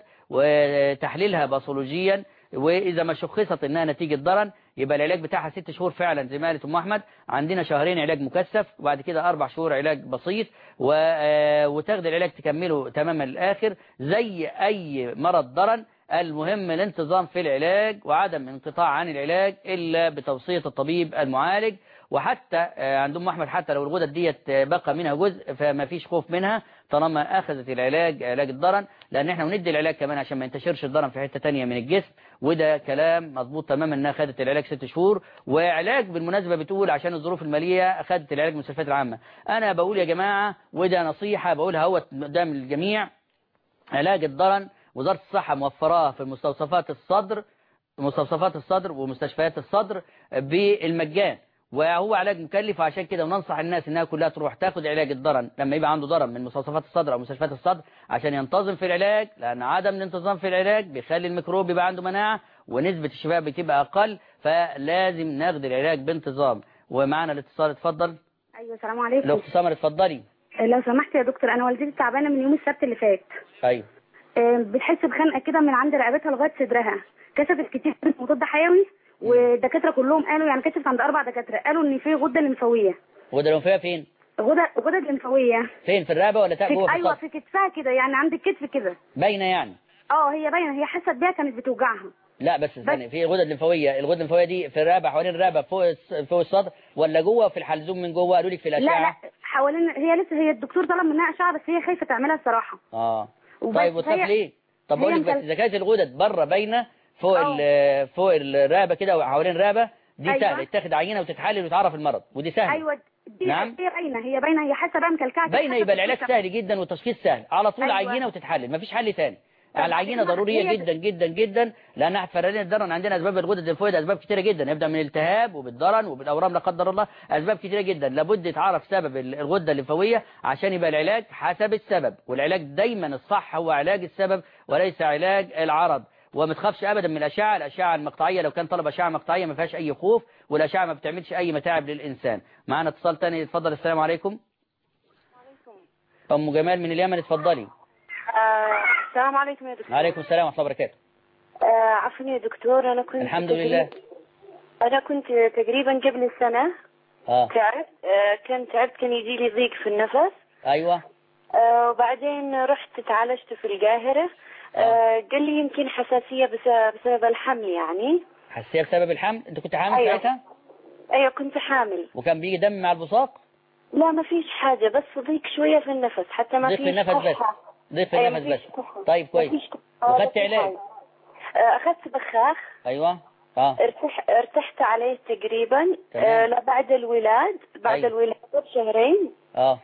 وتحليلها باثولوجيا، واذا ما شخصت انها نتيجه ضرن يبقى العلاج بتاعها ست شهور فعلا زي ما قالت ام احمد. عندنا شهرين علاج مكثف وبعد كده اربع شهور علاج بسيط، وتاخد العلاج تكمله تماما للاخر زي اي مرض ضرن. المهم الانتظام في العلاج وعدم انقطاع عن العلاج الا بتوصيه الطبيب المعالج. وحتى عند ام احمد حتى لو الغدد ديت بقى منها جزء فما فيش خوف منها طالما اخذت العلاج علاج الضرن، لان احنا بندي العلاج كمان عشان ما ينتشرش الضرن في حته ثانيه من الجسم. وده كلام مظبوط تماما انها اخذت العلاج ست شهور. وعلاج بالمناسبه بتقول عشان الظروف الماليه اخذت العلاج من المستشفيات العامه. انا بقول يا جماعه وده نصيحه بقولها هو قدام الجميع، علاج الضرن وزاره الصحه موفراه في مستوصفات الصدر مستوصفات الصدر ومستشفيات الصدر بالمجان، وهو علاج مكلف. وعشان كده وننصح الناس انها كلها تروح تاخد علاج الضرن لما يبقى عنده ضرن من مستوصفات الصدر او مستشفيات الصدر عشان ينتظم في العلاج، لان عدم الانتظام في العلاج بيخلي الميكروب يبقى عنده مناعه ونسبه الشفاء بتبقى اقل، فلازم ناخد العلاج بانتظام. ومعنا الاتصال. اتفضل. ايوه السلام عليكم. لو سمر اتفضلي. لو سمحت يا دكتور، انا والدتي تعبانه من يوم السبت اللي فات. ايوه. بتحس بخنقه كده من عند رقبتها لغايه صدرها، كشفت كتير مضاد حيوي والدكاتره كلهم قالوا يعني كشفت عند اربع دكاتره قالوا ان في غده لمفاويه. غده لمفاويه فين؟ غده غده لمفاويه فين؟ في الرقبه ولا تحت جوه؟ ايوه في كتفها كده يعني عند الكتف كده باينه يعني. اه هي باينه، هي حست بيها كانت بتوجعها. لا بس استني، في غدد لمفاويه، الغدة الليمفاويه دي في الرقبه حوالين الرقبه فوق فوق الصدر ولا جوه في الحلزون من جوه؟ قالوا لك في الاشعه؟ لا لا حوالين، هي لسه هي الدكتور طلب منها اشعه بس هي خايفه تعملها الصراحه. اه طيب وتخاف ليه؟ طب بقول لك بس اذا كانت الغدد بره باينه فوق فوق الرقبه كده وحوالين الرقبه دي أيوة. سهل تاخد عينه وتتحلل وتعرف المرض ودي سهل. ايوه دي نعم؟ هي باينه هي باينه هي حاسه بقى مكلكعه باينه يبقى العلاج سهل جدا والتشخيص سهل على طول. أيوة. عينه وتتحلل مفيش حل ثاني. العينة ضرورية جدا جدا جدا، لأنها فرقين الدرن. عندنا أسباب الغدد الليمفاوية أسباب كتيرة جدا، يبدأ من الالتهاب وبالدرن وبالأورام لا قدر الله، أسباب كتيرة جدا. لابد يتعرف سبب الغدة الليمفاوية عشان يبقى العلاج حسب السبب، والعلاج دايما الصح هو علاج السبب وليس علاج العرض. وما تخافش ابدا من الاشعه، الاشعه المقطعيه لو كان طلب اشعه مقطعيه ما فيهاش اي خوف، والاشعه ما بتعملش اي متاعب للانسان. معانا اتصال ثاني، اتفضل. السلام عليكم. ام جمال من اليمن، اتفضلي. آه، السلام عليكم يا دكتور. وعليكم السلام ورحمه الله وبركاته. آه، عفوا يا دكتور، انا كنت الحمد لله. انا كنت تقريبا قبل سنه اه تعبت، آه كان تعبت، كان يجي لي ضيق في النفس. ايوه. آه وبعدين رحت تعالجت في القاهره. آه قال لي يمكن حساسيه بسبب, بسبب الحمل يعني. حساسيه بسبب الحمل؟ انت كنت حامل أيوة. ساعتها؟ ايوه كنت حامل. وكان بيجي دم مع البصاق؟ لا ما فيش حاجه، بس ضيق شويه في النفس، حتى ما فيش ضيق في النفس بس. ضيق في أيوة النفس بس. طيب كويس. وخدت علاج؟ آه اخذت بخاخ. ايوه. اه ارتح ارتحت عليه تقريبا آه لا بعد الولاد، بعد أيوة. الولاده بشهرين. اه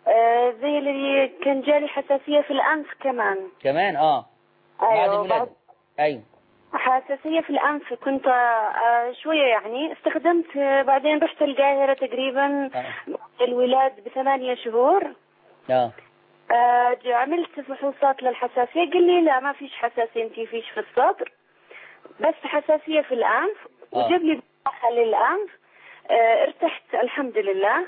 آه زي اللي كان جالي حساسيه في الانف كمان. كمان اه أيوة. بعد الولاده. بعد... ايوه حساسيه في الانف. كنت آه شويه يعني استخدمت، آه بعدين رحت القاهره تقريبا آه. الولاد بثمانية شهور. اه آه عملت فحوصات للحساسيه، قال لي لا ما فيش حساسيه، انت فيش في الصدر بس حساسيه في الانف. آه. وجاب لي بخاخ للانف. آه ارتحت الحمد لله.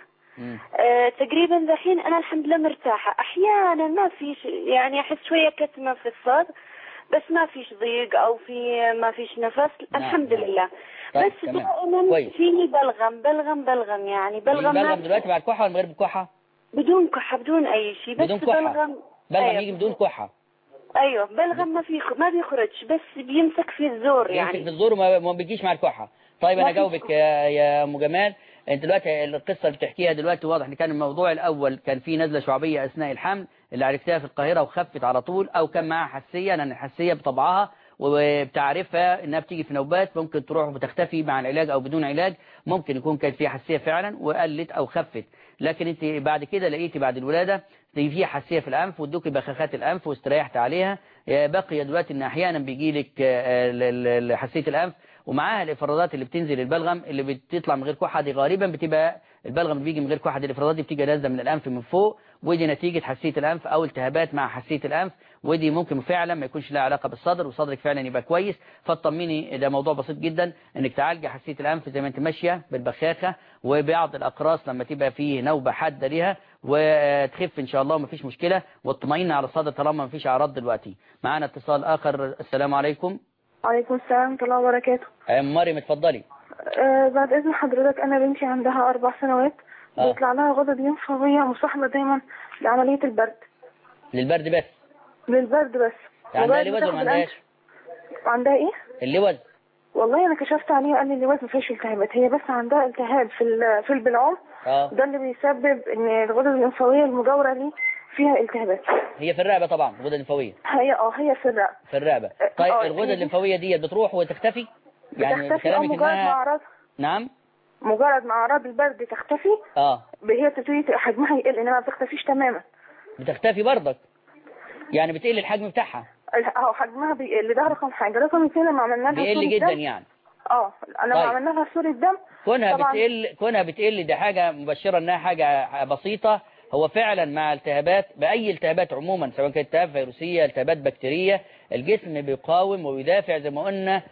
آه تقريبا ذحين انا الحمد لله مرتاحه. احيانا ما فيش يعني احس شويه كتمه في الصدر، بس ما فيش ضيق او في ما فيش نفس. نعم. الحمد لله. طيب. بس دائما فيني بلغم بلغم بلغم يعني بلغم. بلغم دلوقتي بعد كحه ولا من غير كحه؟ بدون كحه، بدون اي شيء، بس بدون كحة. بلغم. بلغم أيوة. يجي بدون كحه. ايوه بلغم ما في ما بيخرجش، بس بيمسك في الزور يعني. بيمسك في الزور وما بيجيش مع الكحه. طيب انا اجاوبك يا يا ام جمال. انت دلوقتي القصه اللي بتحكيها دلوقتي واضح ان كان الموضوع الاول كان في نزله شعبيه اثناء الحمل اللي عرفتها في القاهره وخفت على طول، او كان معاها حساسيه، لان الحساسيه بطبعها وبتعرفها انها بتيجي في نوبات ممكن تروح وتختفي مع العلاج او بدون علاج. ممكن يكون كان فيها حساسيه فعلا وقلت او خفت، لكن انت بعد كده لقيتي بعد الولاده فيها حساسيه في الانف وادوكي بخاخات الانف واستريحت عليها. باقي دلوقتي ان احيانا بيجي لك حساسيه الانف ومعاها الافرازات اللي بتنزل البلغم اللي بتطلع من غير كحه، دي غالبا بتبقى البلغم اللي بيجي من غير كحه، دي الافرازات دي بتيجي نازله من الانف من فوق، ودي نتيجه حساسيه الانف او التهابات مع حساسيه الانف، ودي ممكن فعلا ما يكونش لها علاقه بالصدر وصدرك فعلا يبقى كويس. فاطمني، ده موضوع بسيط جدا انك تعالجي حساسيه الانف زي ما انت ماشيه بالبخاخه وبعض الاقراص لما تبقى فيه نوبه حاده ليها وتخف ان شاء الله ومفيش مشكله، واطمئن على الصدر طالما مفيش اعراض دلوقتي. معانا اتصال اخر. السلام عليكم. وعليكم السلام ورحمة الله وبركاته. ام مريم اتفضلي. آه بعد اذن حضرتك، انا بنتي عندها اربع سنوات آه. بيطلع لها غدد لمفاويه مصاحبه دايما لعمليه البرد. للبرد بس؟ للبرد بس. عندها لوز ولا ما عندهاش؟ عندها ايه؟ اللوز. والله انا كشفت عليها قال لي اللوز ما فيش التهابات، هي بس عندها التهاب في في البلعوم. اه ده اللي بيسبب ان الغدد الليمفاويه المجاوره ليه فيها التهابات. هي في الرقبه طبعا الغدد الليمفاويه. هي اه هي في الرقبه. في الرقبه. طيب الغدد الليمفاويه دي بتروح وتختفي؟ يعني بكلامك انها مع أعراض. نعم مجرد ما اعراض البرد تختفي اه هي تبتدي حجمها يقل، انما ما بتختفيش تماما. بتختفي برضك يعني بتقل الحجم بتاعها؟ اه حجمها بيقل، ده رقم حاجه. رقم اثنين لما عملنا لها بيقل جدا يعني. اه لما طيب. عملنا لها صوره دم كونها بتقل كونها بتقل دي حاجه مبشره انها حاجه بسيطه. هو فعلا مع التهابات باي التهابات عموما سواء كانت التهاب فيروسيه التهابات بكتيريه الجسم بيقاوم ويدافع زي ما قلنا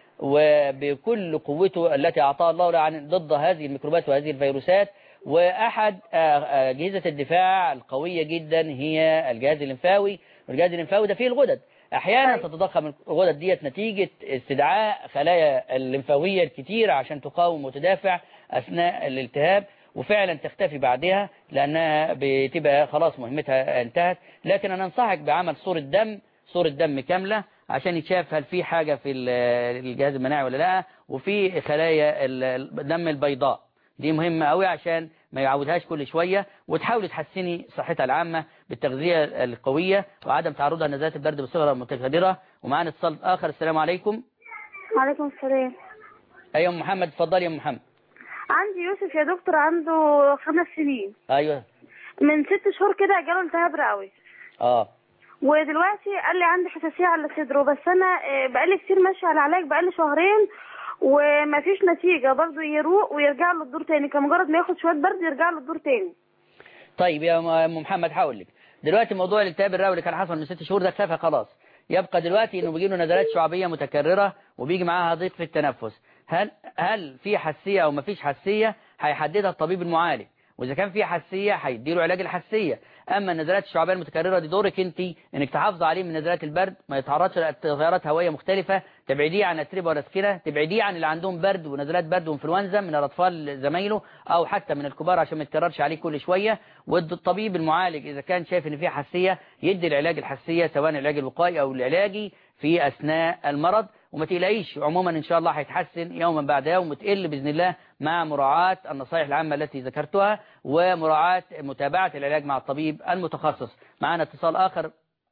وبكل قوته التي اعطاها الله له ضد هذه الميكروبات وهذه الفيروسات. واحد اجهزه الدفاع القويه جدا هي الجهاز الليمفاوي، والجهاز الليمفاوي ده فيه الغدد. احيانا تتضخم الغدد ديت نتيجه استدعاء خلايا الليمفاويه الكتيره عشان تقاوم وتدافع اثناء الالتهاب، وفعلا تختفي بعدها لانها بتبقى خلاص مهمتها انتهت. لكن انا انصحك بعمل صورة دم صورة دم كاملة عشان يتشاف هل في حاجة في الجهاز المناعي ولا لا، وفي خلايا الدم البيضاء دي مهمة قوي عشان ما يعودهاش كل شوية، وتحاولي تحسني صحتها العامة بالتغذية القوية وعدم تعرضها لنزلات البرد بصغر متكررة. ومعنا اتصال آخر. السلام عليكم. وعليكم السلام. أيوة محمد اتفضلي يا محمد. عندي يوسف يا دكتور عنده خمس سنين. ايوه. من ست شهور كده جاله التهاب رئوي. اه. ودلوقتي قال لي عندي حساسيه على صدره، بس انا بقالي كتير ماشيه على علاج بقالي شهرين ومفيش نتيجه، برضه يروق ويرجع له الدور تاني، كمجرد ما ياخد شويه برد يرجع له الدور تاني. طيب يا ام محمد هقول لك دلوقتي موضوع الالتهاب الرئوي اللي كان حصل من ست شهور ده اختفى خلاص. يبقى دلوقتي انه بيجي له نزلات شعبيه متكرره وبيجي معاها ضيق في التنفس. هل هل في حساسيه او مفيش حساسيه هيحددها الطبيب المعالج، واذا كان في حساسيه هيدي له علاج الحساسيه. اما النزلات الشعبيه المتكرره دي دورك انت انك تحافظي عليه من نزلات البرد، ما يتعرضش لتغيرات هوائيه مختلفه، تبعديه عن الاتربه والاسكنه، تبعديه عن اللي عندهم برد ونزلات برد وانفلونزا من الاطفال زمايله او حتى من الكبار عشان ما يتكررش عليه كل شويه. والطبيب المعالج اذا كان شايف ان في حساسيه يدي العلاج الحساسيه سواء العلاج الوقائي او العلاجي في اثناء المرض. وما تقلقيش عموما ان شاء الله هيتحسن يوما بعد يوم وتقل باذن الله مع مراعاه النصائح العامه التي ذكرتها ومراعاه متابعه العلاج مع الطبيب المتخصص. معنا اتصال اخر.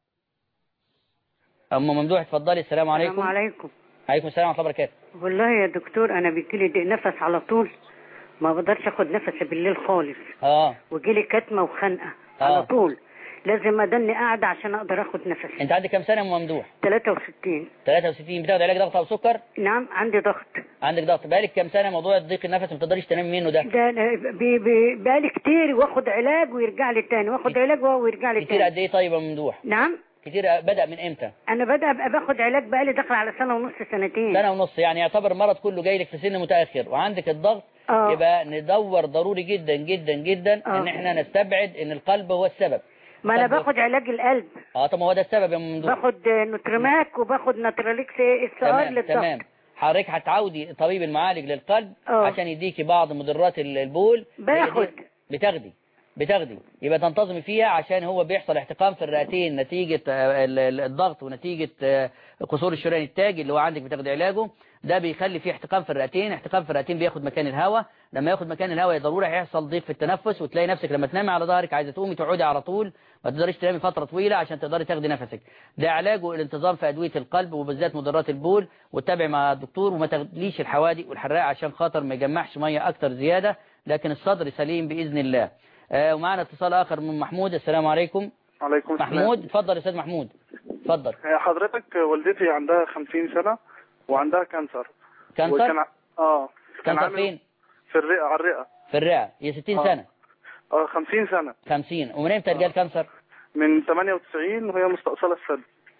ام ممدوح اتفضلي. السلام عليكم. السلام عليكم. عليكم السلام ورحمه الله وبركاته. والله يا دكتور انا بيجيلي ضيق نفس على طول، ما بقدرش اخد نفسي بالليل خالص. اه وجيلي كتمه وخنقه آه. على طول، لازم ادني قاعده عشان اقدر اخد نفسي. انت عندك كام سنه يا ام ممدوح؟ ثلاثة وستين. ثلاثة وستين. بتاخد علاج ضغط او سكر؟ نعم عندي ضغط. عندك ضغط. بقالك كام سنه موضوع ضيق النفس ما بتقدريش تنامي منه ده؟ ده بي بي بقالي كتير واخد علاج ويرجع لي تاني، واخد علاج ويرجع لي تاني. كتير قد ايه طيب يا ممدوح؟ نعم كتير. بدأ من امتى؟ انا بدأ ابقى باخد علاج بقالي داخل على سنه ونص سنتين. سنه ونص، يعني يعتبر المرض كله جاي لك في سن متاخر وعندك الضغط. أوه. يبقى ندور ضروري جدا جدا جدا أوه. ان احنا نستبعد ان القلب هو السبب. ما انا باخد علاج القلب. اه طب ما هو ده السبب يا ممدوح. باخد نوترماك وباخد ناتراليكس اس ار للضغط. تمام. حضرتك هتعودي الطبيب المعالج للقلب أوه. عشان يديكي بعض مضرات البول. باخد بتاخدي بتاخدي يبقى تنتظمي فيها عشان هو بيحصل احتقان في الرئتين نتيجة الضغط ونتيجة قصور الشريان التاجي اللي هو عندك بتاخدي علاجه. ده بيخلي فيه احتقان في الرئتين، احتقان في الرئتين بياخد مكان الهواء، لما ياخد مكان الهواء ضروري هيحصل ضيق في التنفس وتلاقي نفسك لما تنامي على ظهرك عايزه تقومي تقعدي على طول، ما تقدريش تنامي فترة طويلة عشان تقدري تاخدي نفسك. ده علاجه الانتظام في أدوية القلب وبالذات مضرات البول، وتتابعي مع الدكتور وما تاخديش الحوادق والحراق عشان خاطر ما يجمعش ميه اكتر زيادة، لكن الصدر سليم بإذن الله. آه ومعنا اتصال آخر من محمود. السلام عليكم. عليكم السلام. محمود اتفضل يا أستاذ محمود. اتفضل. حضرتك والدتي عندها خمسين سنة وعندها كانسر. كانسر؟ وكان اه كانسر فين؟ في الرئة. على الرئة. في الرئة. هي ستين آه. سنة. اه خمسين سنة. خمسين. ومن امتى رجال كانسر؟ من ثمانية وتسعين وهي مستأصلة الثدي.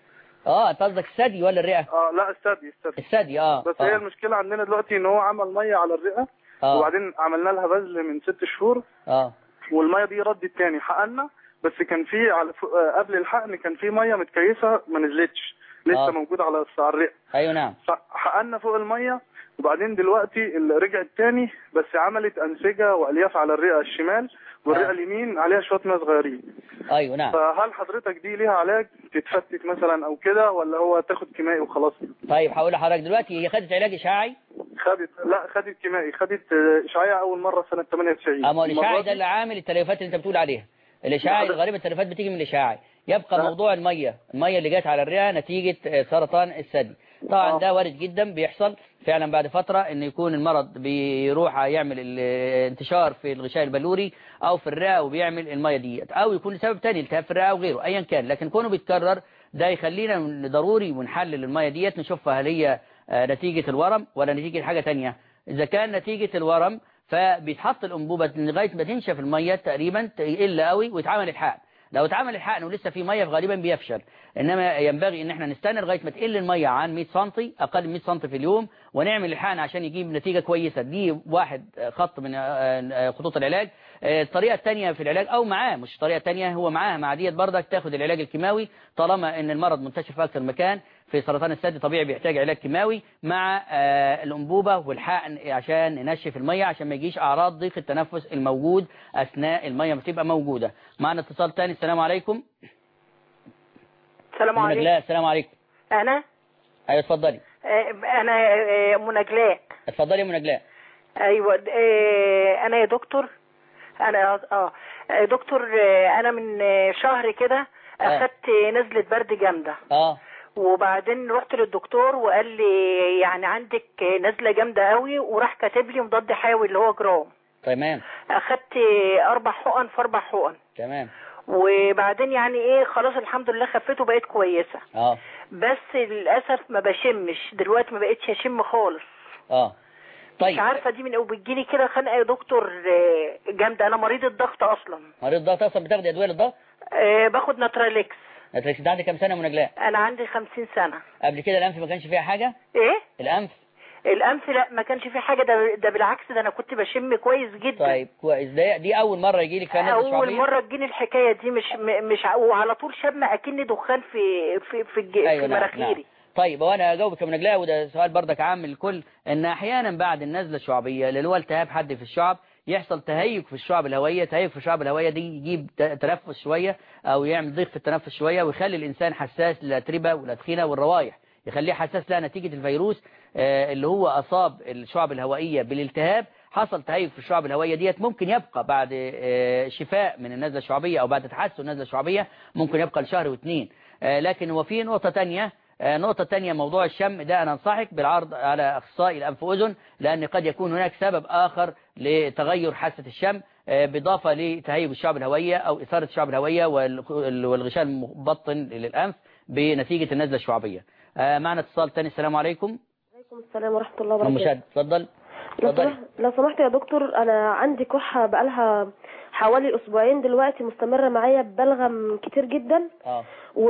اه انت قصدك الثدي ولا الرئة؟ اه لا الثدي الثدي. الثدي اه. بس آه. هي المشكلة عندنا دلوقتي ان هو عمل مية على الرئة. آه. وبعدين عملنا لها بذل من ست شهور. اه. والمية دي ردت تاني حقنا، بس كان في على ف... قبل الحقن كان في مية متكيسة ما نزلتش لسه. آه. موجودة على الرئة. ايوه نعم. حقنا فوق المية وبعدين دلوقتي اللي رجعت تاني بس عملت أنسجة وألياف على الرئة الشمال والرئة آه. اليمين عليها شوية ماء صغيرين. ايوه نعم. فهل حضرتك دي ليها علاج تتفتت مثلا او كده ولا هو تاخد كيمائي وخلاص؟ طيب هقول لحضرتك دلوقتي هي خدت علاج اشعاعي؟ خدت لا خدت كيمائي. خدت اشعاعي اول مرة سنة ثمانية وتسعين. اما الاشعاعي ده اللي عامل التليفات اللي انت بتقول عليها. الاشعاعي غالبا التليفات بتيجي من الاشعاعي. يبقى لا. موضوع المية المية اللي جت على الرئة نتيجة سرطان الثدي. طبعا آه. ده وارد جدا بيحصل فعلا بعد فترة ان يكون المرض بيروح يعمل الانتشار في الغشاء البلوري او في الرئة وبيعمل المية دي، او يكون لسبب تاني التهاب في الرئة او غيره ايا كان، لكن كونه بيتكرر ده يخلينا ضروري ونحلل المية ديت نشوفها هل هي نتيجة الورم ولا نتيجة حاجة تانية. اذا كان نتيجة الورم فبيتحط الانبوبة لغاية ما تنشف المية تقريبا تقل قوي ويتعمل الحقن. لو اتعمل الحقن ولسه في ميه فغالبا بيفشل، انما ينبغي ان احنا نستنى لغايه ما تقل الميه عن مية سم، اقل من مية سم في اليوم، ونعمل الحقن عشان يجيب نتيجه كويسه. دي واحد خط من خطوط العلاج. الطريقه الثانيه في العلاج او معاه مش طريقه ثانيه هو معاها مع ديت بردك تاخد العلاج الكيماوي طالما ان المرض منتشر في اكثر مكان. في سرطان الثدي طبيعي بيحتاج علاج كيماوي مع الانبوبه والحقن عشان ننشف الميه عشان ما يجيش اعراض ضيق التنفس الموجود اثناء الميه ما تبقى موجوده. معنا اتصال ثاني. السلام عليكم. السلام عليكم. منجلاء. السلام عليكم. انا ايوه اتفضلي. انا منجلاء. اتفضلي يا منجلاء. ايوه انا يا دكتور انا اه دكتور انا من شهر كده اخدت نزله برد جامده. اه وبعدين رحت للدكتور وقال لي يعني عندك نزله جامده قوي، وراح كاتب لي مضاد حيوي اللي هو جرام. تمام. اخدت اربع حقن في اربع حقن. تمام. وبعدين يعني ايه خلاص الحمد لله خفيت وبقيت كويسه. اه بس للاسف ما بشمش دلوقتي، ما بقتش اشم خالص. اه طيب مش عارفه دي من وبتجيلي كده خنقه يا دكتور جامده. انا مريض الضغط اصلا. مريض الضغط اصلا؟ بتاخدي ادويه للضغط؟ آه باخد ناتراليكس. ناتراليكس. ده عندك كام سنه يا نجلاء؟ انا عندي خمسين سنه. قبل كده الانف ما كانش فيها حاجه؟ ايه الانف الانف لا ما كانش فيه حاجه، ده ده بالعكس، ده انا كنت بشم كويس جدا. طيب كويس. ده دي اول مره يجي لك فيها نزله شعبيه؟ اول مره تجيني الحكايه دي، مش مش وعلى طول شم اكني دخان في في في, الج... أيوة في نعم مناخيري. نعم. طيب وانا اجاوبك يا نجلاء، وده سؤال بردك عام للكل، ان احيانا بعد النزله الشعبيه اللي هو التهاب حاد في الشعب يحصل تهيج في الشعب الهويه. تهيج في الشعب الهويه دي يجيب تنفس شويه او يعمل ضيق في التنفس شويه، ويخلي الانسان حساس للاتربه والادخنه والروائح، يخليه حساس لها نتيجه الفيروس اللي هو اصاب الشعب الهوائيه بالالتهاب. حصل تهيج في الشعب الهويه ديت، ممكن يبقى بعد شفاء من النزله الشعبيه او بعد تحسن النزله الشعبيه ممكن يبقى لشهر واثنين. لكن هو في نقطه ثانيه، نقطة تانية موضوع الشم ده، أنا أنصحك بالعرض على أخصائي الأنف وأذن، لأن قد يكون هناك سبب آخر لتغير حاسة الشم بالإضافة لتهيج الشعب الهوية أو إثارة الشعب الهوية والغشاء المبطن للأنف بنتيجة النزلة الشعبية. معنا اتصال تاني. السلام عليكم. وعليكم السلام ورحمة الله وبركاته. مشاهد اتفضل. لو سمحت لو سمحت يا دكتور، أنا عندي كحة بقالها حوالي أسبوعين دلوقتي مستمرة معايا ببلغم كتير جدا. اه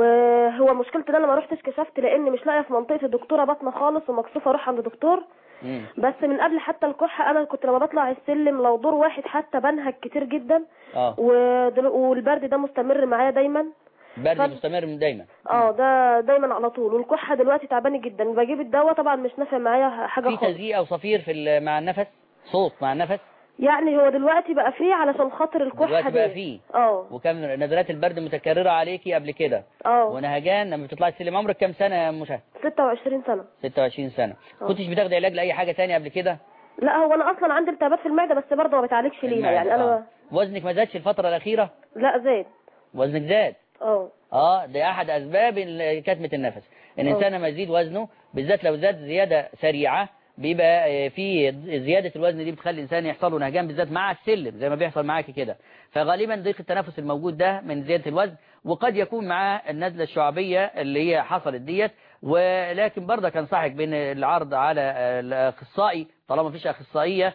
وهو مشكلتي ده انا ما رحتش كشفت لان مش لاقيه في منطقه الدكتوره بطنه خالص، ومكسوفه اروح عند دكتور. مم. بس من قبل حتى الكحه انا كنت لما بطلع السلم لو دور واحد حتى بنهج كتير جدا. اه ودل... والبرد ده مستمر معايا دايما. البرد ف... مستمر من دايما. اه ده دايما على طول، والكحه دلوقتي تعبانه جدا، بجيب الدواء طبعا مش نافع معايا حاجه خالص. في تزييق او صفير في مع النفس، صوت مع النفس؟ يعني هو دلوقتي بقى فيه علشان خاطر الكحه دلوقتي بقى فيه. اه وكم نزلات البرد متكرره عليكي قبل كده؟ اه ونهجان لما بتطلعي السلم. عمرك كام سنه يا مشاهد؟ ستة وعشرين سنه. ستة وعشرين سنه. أوه. كنتش بتاخدي علاج لاي حاجه ثانيه قبل كده؟ لا هو انا اصلا عندي التهابات في المعده بس برضه ما بتعالجش ليها يعني. انا آه. وزنك ما زادش الفتره الاخيره؟ لا زاد. وزنك زاد؟ اه اه ده احد اسباب كتمه النفس. ان الانسان لما يزيد وزنه بالذات لو زاد زياده سريعه بيبقى في زيادة الوزن دي بتخلي الإنسان يحصل له نهجان بالذات مع السلم زي ما بيحصل معاكي كده. فغالبا ضيق التنفس الموجود ده من زيادة الوزن، وقد يكون معاه النزلة الشعبية اللي هي حصلت ديت. ولكن برضه كان صاحب بين العرض على الأخصائي طالما مفيش أخصائية،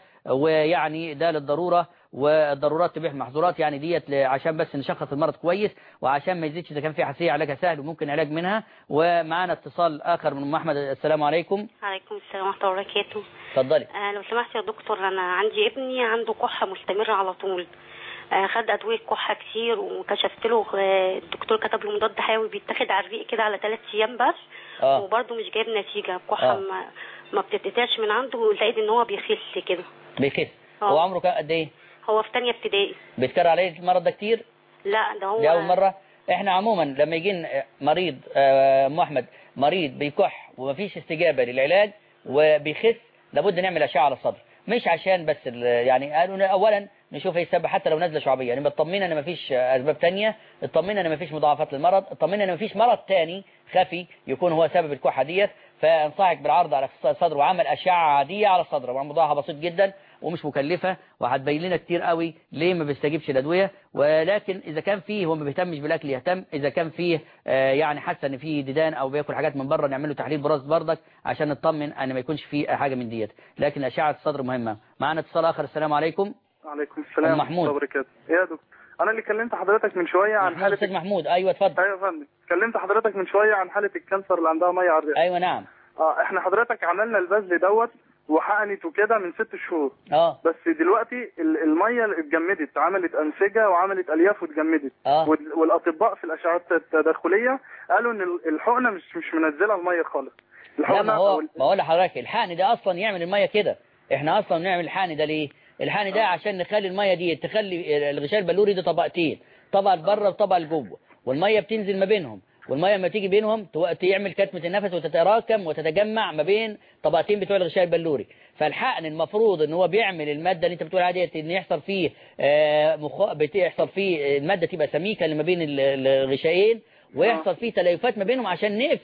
ويعني ده للضرورة، والضرورات تبيح المحظورات يعني ديت عشان بس نشخص المرض كويس، وعشان ما يزيدش. إذا كان في حساسية علاجها سهل وممكن علاج منها. ومعانا اتصال آخر من أم أحمد. السلام عليكم. عليكم السلام ورحمة الله وبركاته. اتفضلي. آه لو سمحت يا دكتور، أنا عندي ابني عنده كحة مستمرة على طول. آه خد أدوية كحة كتير وكشفت له، الدكتور كتب له مضاد حيوي بيتاخد على الريق كده على ثلاث أيام بس. آه. وبرضه مش جايب نتيجة. الكحة آه. ما, ما بتتقطعش من عنده، ولقيت إن هو بيخس كده. بيخس. هو عمره كام قد إيه؟ هو في ثانية ابتدائي. بيتكرر عليه المرض ده كتير؟ لا ده هو دي أول مرة. احنا عموما لما يجي مريض ام احمد مريض بيكح ومفيش استجابة للعلاج وبيخس، لابد نعمل أشعة على الصدر. مش عشان بس يعني قالوا اولا نشوف ايه السبب حتى لو نزله شعبيه، يعني بتطمنا ان مفيش اسباب ثانيه، اطمنا ان مفيش مضاعفات للمرض، اطمنا ان مفيش مرض ثاني خفي يكون هو سبب الكحه ديت. فانصحك بالعرض على اخصائي الصدر وعمل اشعه عاديه على الصدر، وموضوعها بسيط جدا ومش مكلفه، وهتبين لنا كتير قوي ليه ما بيستجيبش الادويه. ولكن اذا كان فيه هو ما بيهتمش بالاكل يهتم، اذا كان فيه آه يعني حاسه ان فيه ديدان او بياكل حاجات من بره نعمل له تحليل براز بردك عشان نطمن ان ما يكونش فيه حاجه من ديت. لكن اشعه الصدر مهمه. معانا اتصال اخر. السلام عليكم. وعليكم السلام ورحمه الله وبركاته. يا دكتور انا اللي كلمت حضرتك من شويه عن حاله استاذ محمود. ايوه اتفضل. ايوه يا فندم، كلمت حضرتك من شويه عن حاله الكانسر اللي عندها ميه على الرئه. ايوه نعم. اه احنا حضرتك عملنا البذل دوت وحقنت وكده من ست شهور. اه بس دلوقتي الميه اتجمدت، عملت انسجه وعملت الياف واتجمدت. اه والاطباء في الاشعات التداخليه قالوا ان الحقنه مش مش منزله الميه خالص. لا ما هو ما هو لحضرتك الحقن ده اصلا يعمل الميه كده. احنا اصلا نعمل الحقن ده ليه؟ الحقن ده عشان نخلي الميه دي تخلي الغشاء البلوري ده طبقتين، طبقه لبره وطبقه لجوه، والميه بتنزل ما بينهم، والميه لما تيجي بينهم تعمل كتمه النفس وتتراكم وتتجمع ما بين طبقتين بتوع الغشاء البلوري. فالحقن المفروض ان هو بيعمل الماده اللي انت بتقول عليها ان يحصل فيه آه مخ... بيحصل فيه الماده تبقى سميكه اللي ما بين الغشائين، ويحصل فيه تليفات ما بينهم عشان نقفل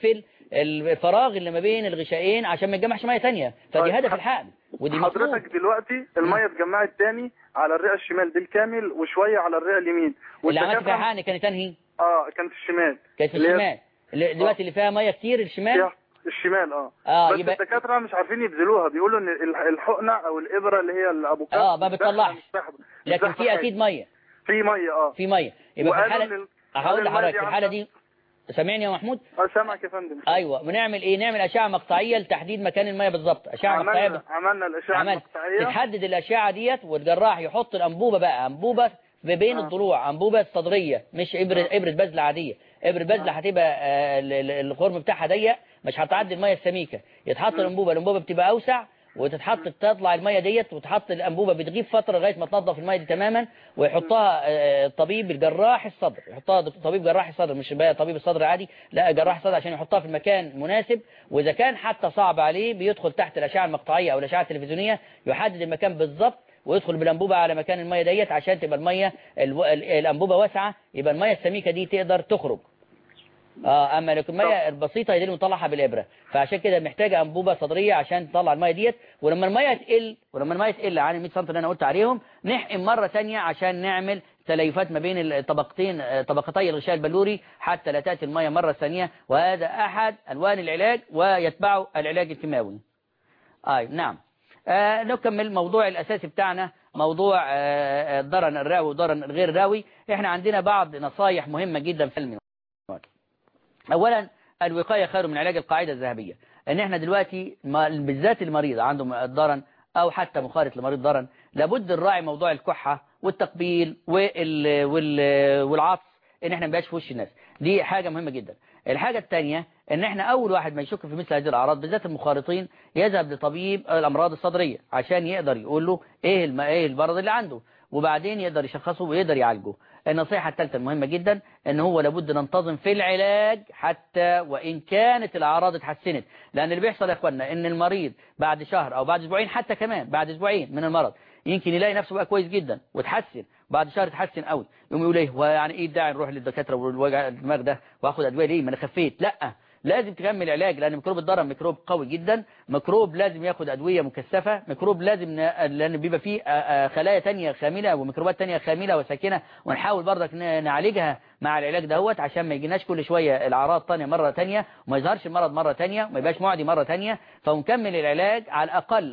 الفراغ اللي ما بين الغشائين عشان ما يتجمعش ميه ثانيه، فدي هدف الحقن ودي مطلوب. حضرتك دلوقتي الميه اتجمعت تاني على الرئه الشمال بالكامل وشويه على الرئه اليمين. اللي عملت فيها حقن كانت انهي؟ اه كانت الشمال. كانت في الشمال. دلوقتي اللي فيها ميه كتير الشمال؟ الشمال اه. اه بس يبقى الدكاتره مش عارفين يبذلوها، بيقولوا ان الحقنه او الابره اللي هي الابو كف اه ما بتطلعش، لكن في اكيد ميه. في ميه اه. في ميه. يبقى في الحاله هقول لحضرتك في الحاله دي، سامعني يا محمود؟ اه سامعك يا فندم. ايوه بنعمل ايه؟ نعمل اشعه مقطعيه لتحديد مكان الميه بالظبط. اشعه عملنا مقطعيه عملنا الاشعه المقطعيه تحدد الاشعه ديت، والجراح يحط الانبوبه بقى انبوبه ما بين آه. الضلوع، انبوبه صدريه مش ابره آه. ابره بذله عاديه. ابره بذله هتبقى آه الخرم بتاعها ضيق مش هتعدي الميه السميكه، يتحط الانبوبه الانبوبه بتبقى اوسع وتتحط تطلع الميه ديت وتحط الانبوبه بتغيب فتره لغايه ما تنظف الميه دي تماما، ويحطها الطبيب الجراح الصدر، يحطها طبيب جراح الصدر مش بقى طبيب الصدر عادي، لا جراح الصدر عشان يحطها في المكان المناسب. واذا كان حتى صعب عليه بيدخل تحت الاشعه المقطعيه او الاشعه التلفزيونيه يحدد المكان بالظبط ويدخل بالانبوبه على مكان الميه ديت عشان تبقى الميه الانبوبه واسعه، يبقى الميه السميكه دي تقدر تخرج. اه اما لكن الميه البسيطه هي دي اللي بنطلعها بالابره، فعشان كده محتاجه انبوبه صدريه عشان تطلع الميه ديت. ولما الميه تقل ولما الميه تقل عن مية سم اللي انا قلت عليهم نحقن مره ثانيه عشان نعمل تليفات ما بين الطبقتين طبقتي الغشاء البلوري حتى لا تاتي الميه مره ثانيه، وهذا احد الوان العلاج ويتبعه العلاج الكيماوي. اي نعم. آه نكمل الموضوع الاساسي بتاعنا، موضوع آه الضرن الراوي والضرن الغير راوي. احنا عندنا بعض نصايح مهمه جدا في المنوال. اولا الوقايه خير من علاج، القاعده الذهبيه ان احنا دلوقتي بالذات المريض عنده الضرن او حتى مخالط لمريض ضرن لابد نراعي موضوع الكحه والتقبيل وال وال والعطس، ان احنا ما نبقاش في وش الناس، دي حاجه مهمه جدا. الحاجه الثانيه ان احنا اول واحد ما يشك في مثل هذه الاعراض بالذات المخالطين يذهب لطبيب الامراض الصدريه عشان يقدر يقول له ايه الم... ايه المرض اللي عنده، وبعدين يقدر يشخصه ويقدر يعالجه. النصيحة الثالثة المهمة جدا ان هو لابد ننتظم في العلاج حتى وان كانت الاعراض اتحسنت، لان اللي بيحصل يا اخوانا ان المريض بعد شهر او بعد اسبوعين حتى كمان بعد اسبوعين من المرض يمكن يلاقي نفسه بقى كويس جدا وتحسن، بعد شهر تحسن قوي يقوم يقول ايه ويعني ايه الداعي نروح للدكاتره والوجع الدماغ ده واخد ادويه ليه ما انا خفيت؟ لا، لازم تكمل العلاج لان ميكروب الضرن ميكروب قوي جدا، ميكروب لازم ياخد ادويه مكثفه، ميكروب لازم ن... لان بيبقى فيه خلايا ثانيه خامله وميكروبات ثانيه خامله وساكنه، ونحاول برضك نعالجها مع العلاج دهوت عشان ما يجيناش كل شويه الاعراض ثانيه مره ثانيه وما يظهرش المرض مره ثانيه وما يبقاش معدي مره ثانيه. فنكمل العلاج على الاقل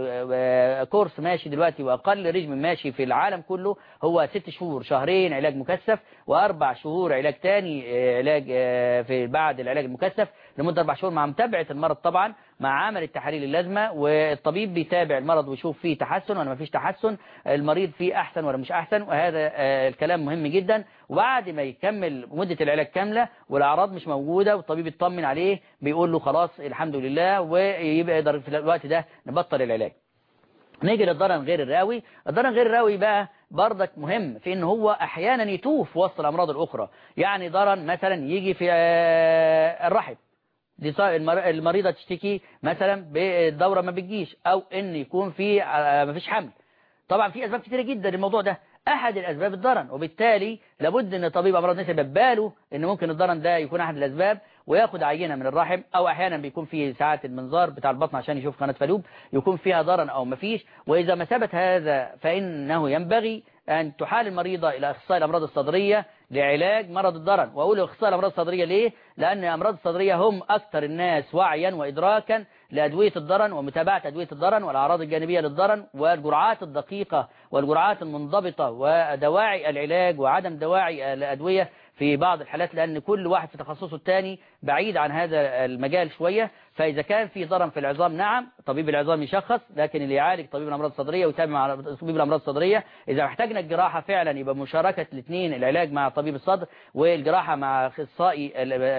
اقل كورس ماشي دلوقتي واقل رجم ماشي في العالم كله هو ست شهور، شهرين علاج مكثف واربع شهور علاج ثاني علاج في بعد العلاج المكثف لمده اربع شهور مع متابعه المرض طبعا مع عمل التحاليل اللازمه، والطبيب بيتابع المرض ويشوف فيه تحسن ولا ما فيش تحسن، المريض فيه احسن ولا مش احسن، وهذا الكلام مهم جدا. وبعد ما يكمل مده العلاج كامله والاعراض مش موجوده والطبيب يطمن عليه بيقول له خلاص الحمد لله، ويبقى يقدر في الوقت ده نبطل العلاج. نيجي للضرن غير الراوي. الضرن غير الراوي بقى برضك مهم في ان هو احيانا يتوه في وسط الامراض الاخرى، يعني ضرن مثلا يجي في الرحم، دي المريضة تشتكي مثلا بالدورة ما بتجيش او ان يكون في ما فيش حمل. طبعا في اسباب كتيرة جدا للموضوع ده، احد الاسباب الضرن، وبالتالي لابد ان طبيب امراض النساء باله ان ممكن الضرن ده يكون احد الاسباب وياخد عينة من الرحم، او احيانا بيكون فيه ساعات المنظار بتاع البطن عشان يشوف قناة فالوب يكون فيها ضرن او ما فيش. واذا ما ثبت هذا فانه ينبغي أن تحال المريضة إلى أخصائي الأمراض الصدرية لعلاج مرض الضرن. وأقول أخصائي الأمراض الصدرية ليه؟ لأن الأمراض الصدرية هم أكثر الناس وعيا وإدراكا لأدوية الضرن ومتابعة أدوية الضرن والأعراض الجانبية للضرن والجرعات الدقيقة والجرعات المنضبطة ودواعي العلاج وعدم دواعي الأدوية في بعض الحالات، لأن كل واحد في تخصصه الثاني بعيد عن هذا المجال شوية. فإذا كان في ضرن في العظام نعم طبيب العظام يشخص، لكن اللي يعالج طبيب الأمراض الصدرية ويتابع مع طبيب الأمراض الصدرية. إذا احتاجنا الجراحة فعلا يبقى مشاركة الاثنين، العلاج مع طبيب الصدر والجراحة مع أخصائي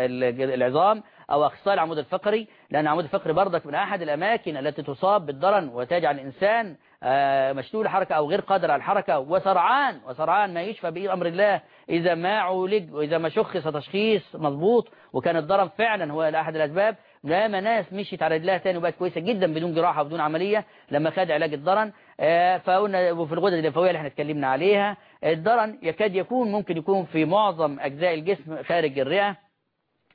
العظام أو أخصائي العمود الفقري، لأن العمود الفقري برضك من أحد الأماكن التي تصاب بالضرن وتجعل الإنسان مشلول الحركة أو غير قادر على الحركة وسرعان وسرعان ما يشفى بأمر الله إذا ما عولج وإذا ما شخص تشخيص مضبوط وكان الضرن فعلا هو أحد الأسباب. لما ناس مشيت على رجلها تاني وبقت كويسة جدا بدون جراحة وبدون عملية لما خد علاج الضرن. فقلنا وفي الغدد الليمفاوية اللي احنا اتكلمنا عليها، الضرن يكاد يكون ممكن يكون في معظم أجزاء الجسم خارج الرئة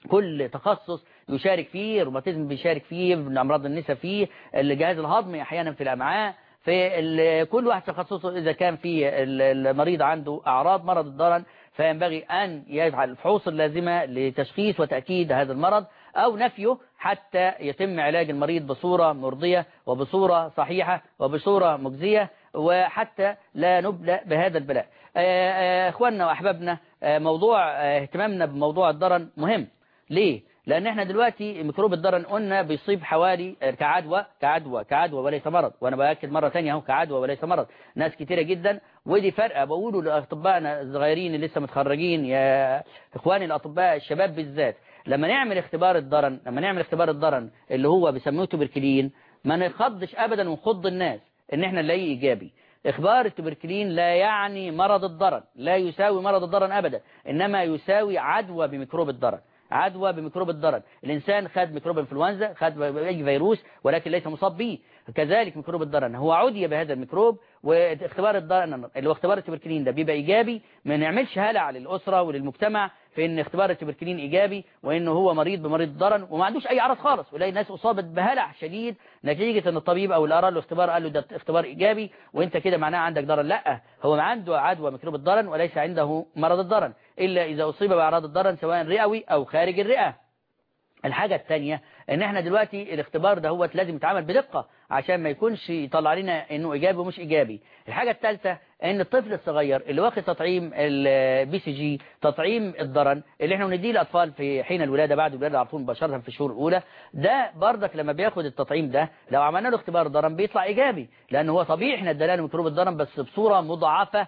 كل تخصص يشارك فيه، الروماتيزم بيشارك فيه، أمراض النساء فيه، الجهاز الهضمي أحيانا في الأمعاء، في كل واحد تخصصه. إذا كان في المريض عنده أعراض مرض الضرن فينبغي أن يجعل الفحوص اللازمة لتشخيص وتأكيد هذا المرض أو نفيه حتى يتم علاج المريض بصورة مرضية وبصورة صحيحة وبصورة مجزية، وحتى لا نبلى بهذا البلاء. إخواننا وأحبابنا، موضوع اهتمامنا بموضوع الضرن مهم. ليه؟ لأن احنا دلوقتي ميكروب الضرن قلنا بيصيب حوالي كعدوى كعدوى كعدوى وليس مرض، وأنا بأكد مرة ثانية اهو كعدوى وليس مرض، ناس كتيرة جدا. ودي فرقة بقوله لأطبائنا الصغيرين اللي لسه متخرجين، يا إخواني الأطباء الشباب بالذات، لما نعمل اختبار الضرن لما نعمل اختبار الضرن اللي هو بيسموه توبركلين، ما نخضش أبدا ونخض الناس إن احنا نلاقيه إيجابي. إخبار التوبركلين لا يعني مرض الضرن، لا يساوي مرض الضرن أبدا، إنما يساوي عدوى بميكروب الضرن، عدوى بميكروب الضرن. الإنسان خد ميكروب انفلونزا، خد أي فيروس ولكن ليس مصاب به، كذلك ميكروب الضرن هو عدي بهذا الميكروب. واختبار الضرن اللي هو اختبار التوبركلين ده بيبقى إيجابي، ما نعملش هلع للأسرة وللمجتمع في ان اختبار التوبركلين إيجابي وإنه هو مريض بمريض الضرن وما عندوش أي أعراض خالص، ولاقي الناس أصابت بهلع شديد نتيجة ان الطبيب أو اللي قرا له اختبار قال له ده اختبار إيجابي وانت كده معناه عندك ضرن. لا، هو عنده عدوى ميكروب الضرن وليس عنده مرض الضرن إلا إذا أصيب بأعراض الضرن سواء رئوي أو خارج الرئة. الحاجة الثانية ان احنا دلوقتي الاختبار ده هو لازم يتعامل بدقة عشان ما يكونش يطلع لنا انه ايجابي ومش ايجابي. الحاجة الثالثة ان الطفل الصغير اللي واخد تطعيم البي سي جي، تطعيم الضرن اللي احنا بنديه للاطفال في حين الولادة بعد الولادة على طول مباشرة في الشهور الاولى، ده برضك لما بياخد التطعيم ده لو عملنا له اختبار ضرن بيطلع ايجابي، لان هو طبيعي احنا ادينا له ميكروب الضرن بس بصورة مضاعفة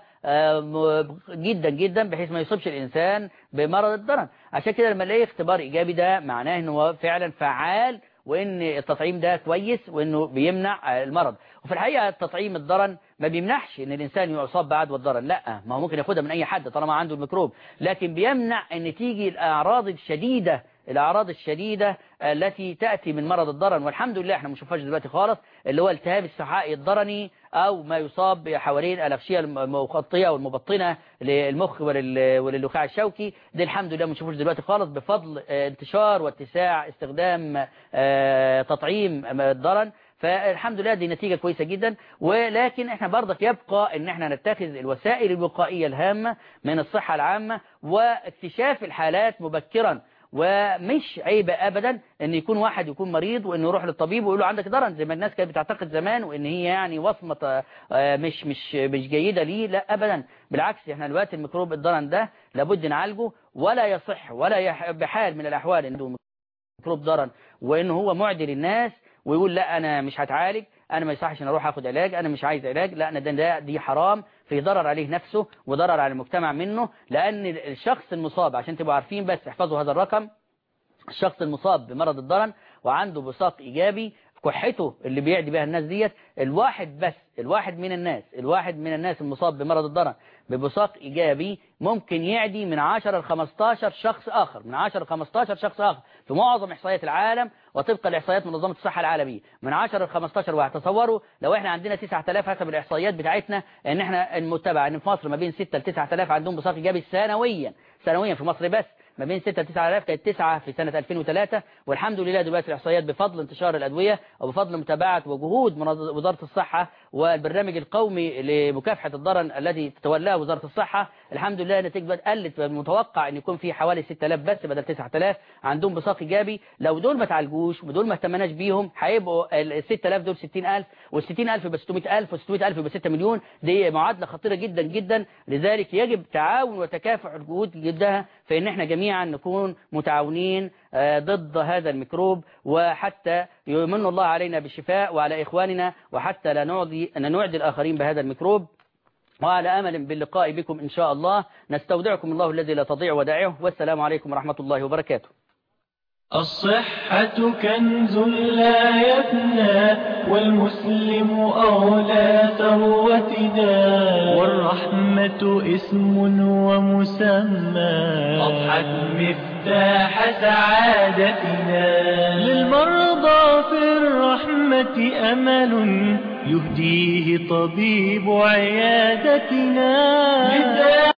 جدا جدا بحيث ما يصيبش الانسان بمرض الضرن. عشان كده لما نلاقي اختبار ايجابي ده معناه انه هو فعلا فعال وان التطعيم ده كويس وانه بيمنع المرض. وفي الحقيقة التطعيم الضرن ما بيمنعش ان الانسان يصاب بعدوى الضرن، لا، ما هو ممكن ياخدها من اي حد طالما عنده الميكروب، لكن بيمنع ان تيجي الاعراض الشديدة الأعراض الشديدة التي تأتي من مرض الضرن، والحمد لله احنا ما بنشوفهاش دلوقتي خالص، اللي هو التهاب السحائي الضرني أو ما يصاب حوالين الأغشية المغطية والمبطنة للمخ وللنخاع الشوكي، دي الحمد لله ما بنشوفوش دلوقتي خالص بفضل انتشار واتساع استخدام تطعيم الضرن. فالحمد لله دي نتيجة كويسة جدا. ولكن احنا برضك يبقى ان احنا نتخذ الوسائل الوقائية الهامة من الصحة العامة واكتشاف الحالات مبكرا، ومش عيب ابدا ان يكون واحد يكون مريض وانه يروح للطبيب ويقول له عندك ضرن زي ما الناس كانت بتعتقد زمان وان هي يعني وصمة مش مش مش جيدة ليه. لا ابدا، بالعكس احنا دلوقتي الميكروب الضرن ده لابد نعالجه، ولا يصح ولا بحال من الاحوال انه ميكروب ضرن وانه هو معدي للناس ويقول لا انا مش هتعالج، انا ما يصحش ان اروح اخد علاج، انا مش عايز علاج. لا، انا ده دي حرام، في ضرر عليه نفسه وضرر على المجتمع منه. لان الشخص المصاب، عشان تبقوا عارفين بس احفظوا هذا الرقم، الشخص المصاب بمرض الضرن وعنده بصاق ايجابي كحته اللي بيعدي بها الناس ديت، الواحد بس الواحد من الناس الواحد من الناس المصاب بمرض الضرن ببصاق ايجابي ممكن يعدي من عشرة ل خمستاشر شخص اخر، من عشرة ل خمستاشر شخص اخر في معظم احصائيات العالم وطبقا لاحصائيات منظمة الصحة العالمية، من عشرة ل خمستاشر واحد. تصوروا لو احنا عندنا تسعة آلاف حسب الاحصائيات بتاعتنا، ان احنا المتبع ان في مصر ما بين ستة ل تسعة آلاف عندهم بصاق ايجابي سنويا سنويا في مصر بس، ما بين ستة ل تسعة آلاف، كانت تسعة في سنة ألفين وثلاثة. والحمد لله دلوقتي الاحصائيات بفضل انتشار الادويه وبفضل متابعه وجهود وزاره الصحه والبرنامج القومي لمكافحه الضرن الذي تتولاه وزاره الصحه، الحمد لله نتيجه قلت. متوقع ان يكون في حوالي ستة آلاف بس بدل تسعة آلاف عندهم بصاق ايجابي. لو دول ما تعالجوش ودول ما اهتمناش بيهم هيبقوا ال ستة آلاف دول ستين ألف، وال ستين ألف يبقى ستمائة ألف، و600 ألف يبقى ستة مليون. دي معادله خطيره جدا جدا، لذلك يجب تعاون وتكافؤ الجهود جدها في ان احنا جميعا نكون متعاونين ضد هذا الميكروب، وحتى يمن الله علينا بالشفاء وعلى إخواننا، وحتى لا نعدي أن نعدي الآخرين بهذا الميكروب. وعلى أمل باللقاء بكم إن شاء الله، نستودعكم الله الذي لا تضيع ودائعه، والسلام عليكم ورحمة الله وبركاته. الصحة كنز لا يفنى، والمسلم أولى ثروتنا، والرحمة اسم ومسمى، أضحت مفتاح سعادتنا. للمرضى في الرحمة أمل يهديه طبيب عيادتنا.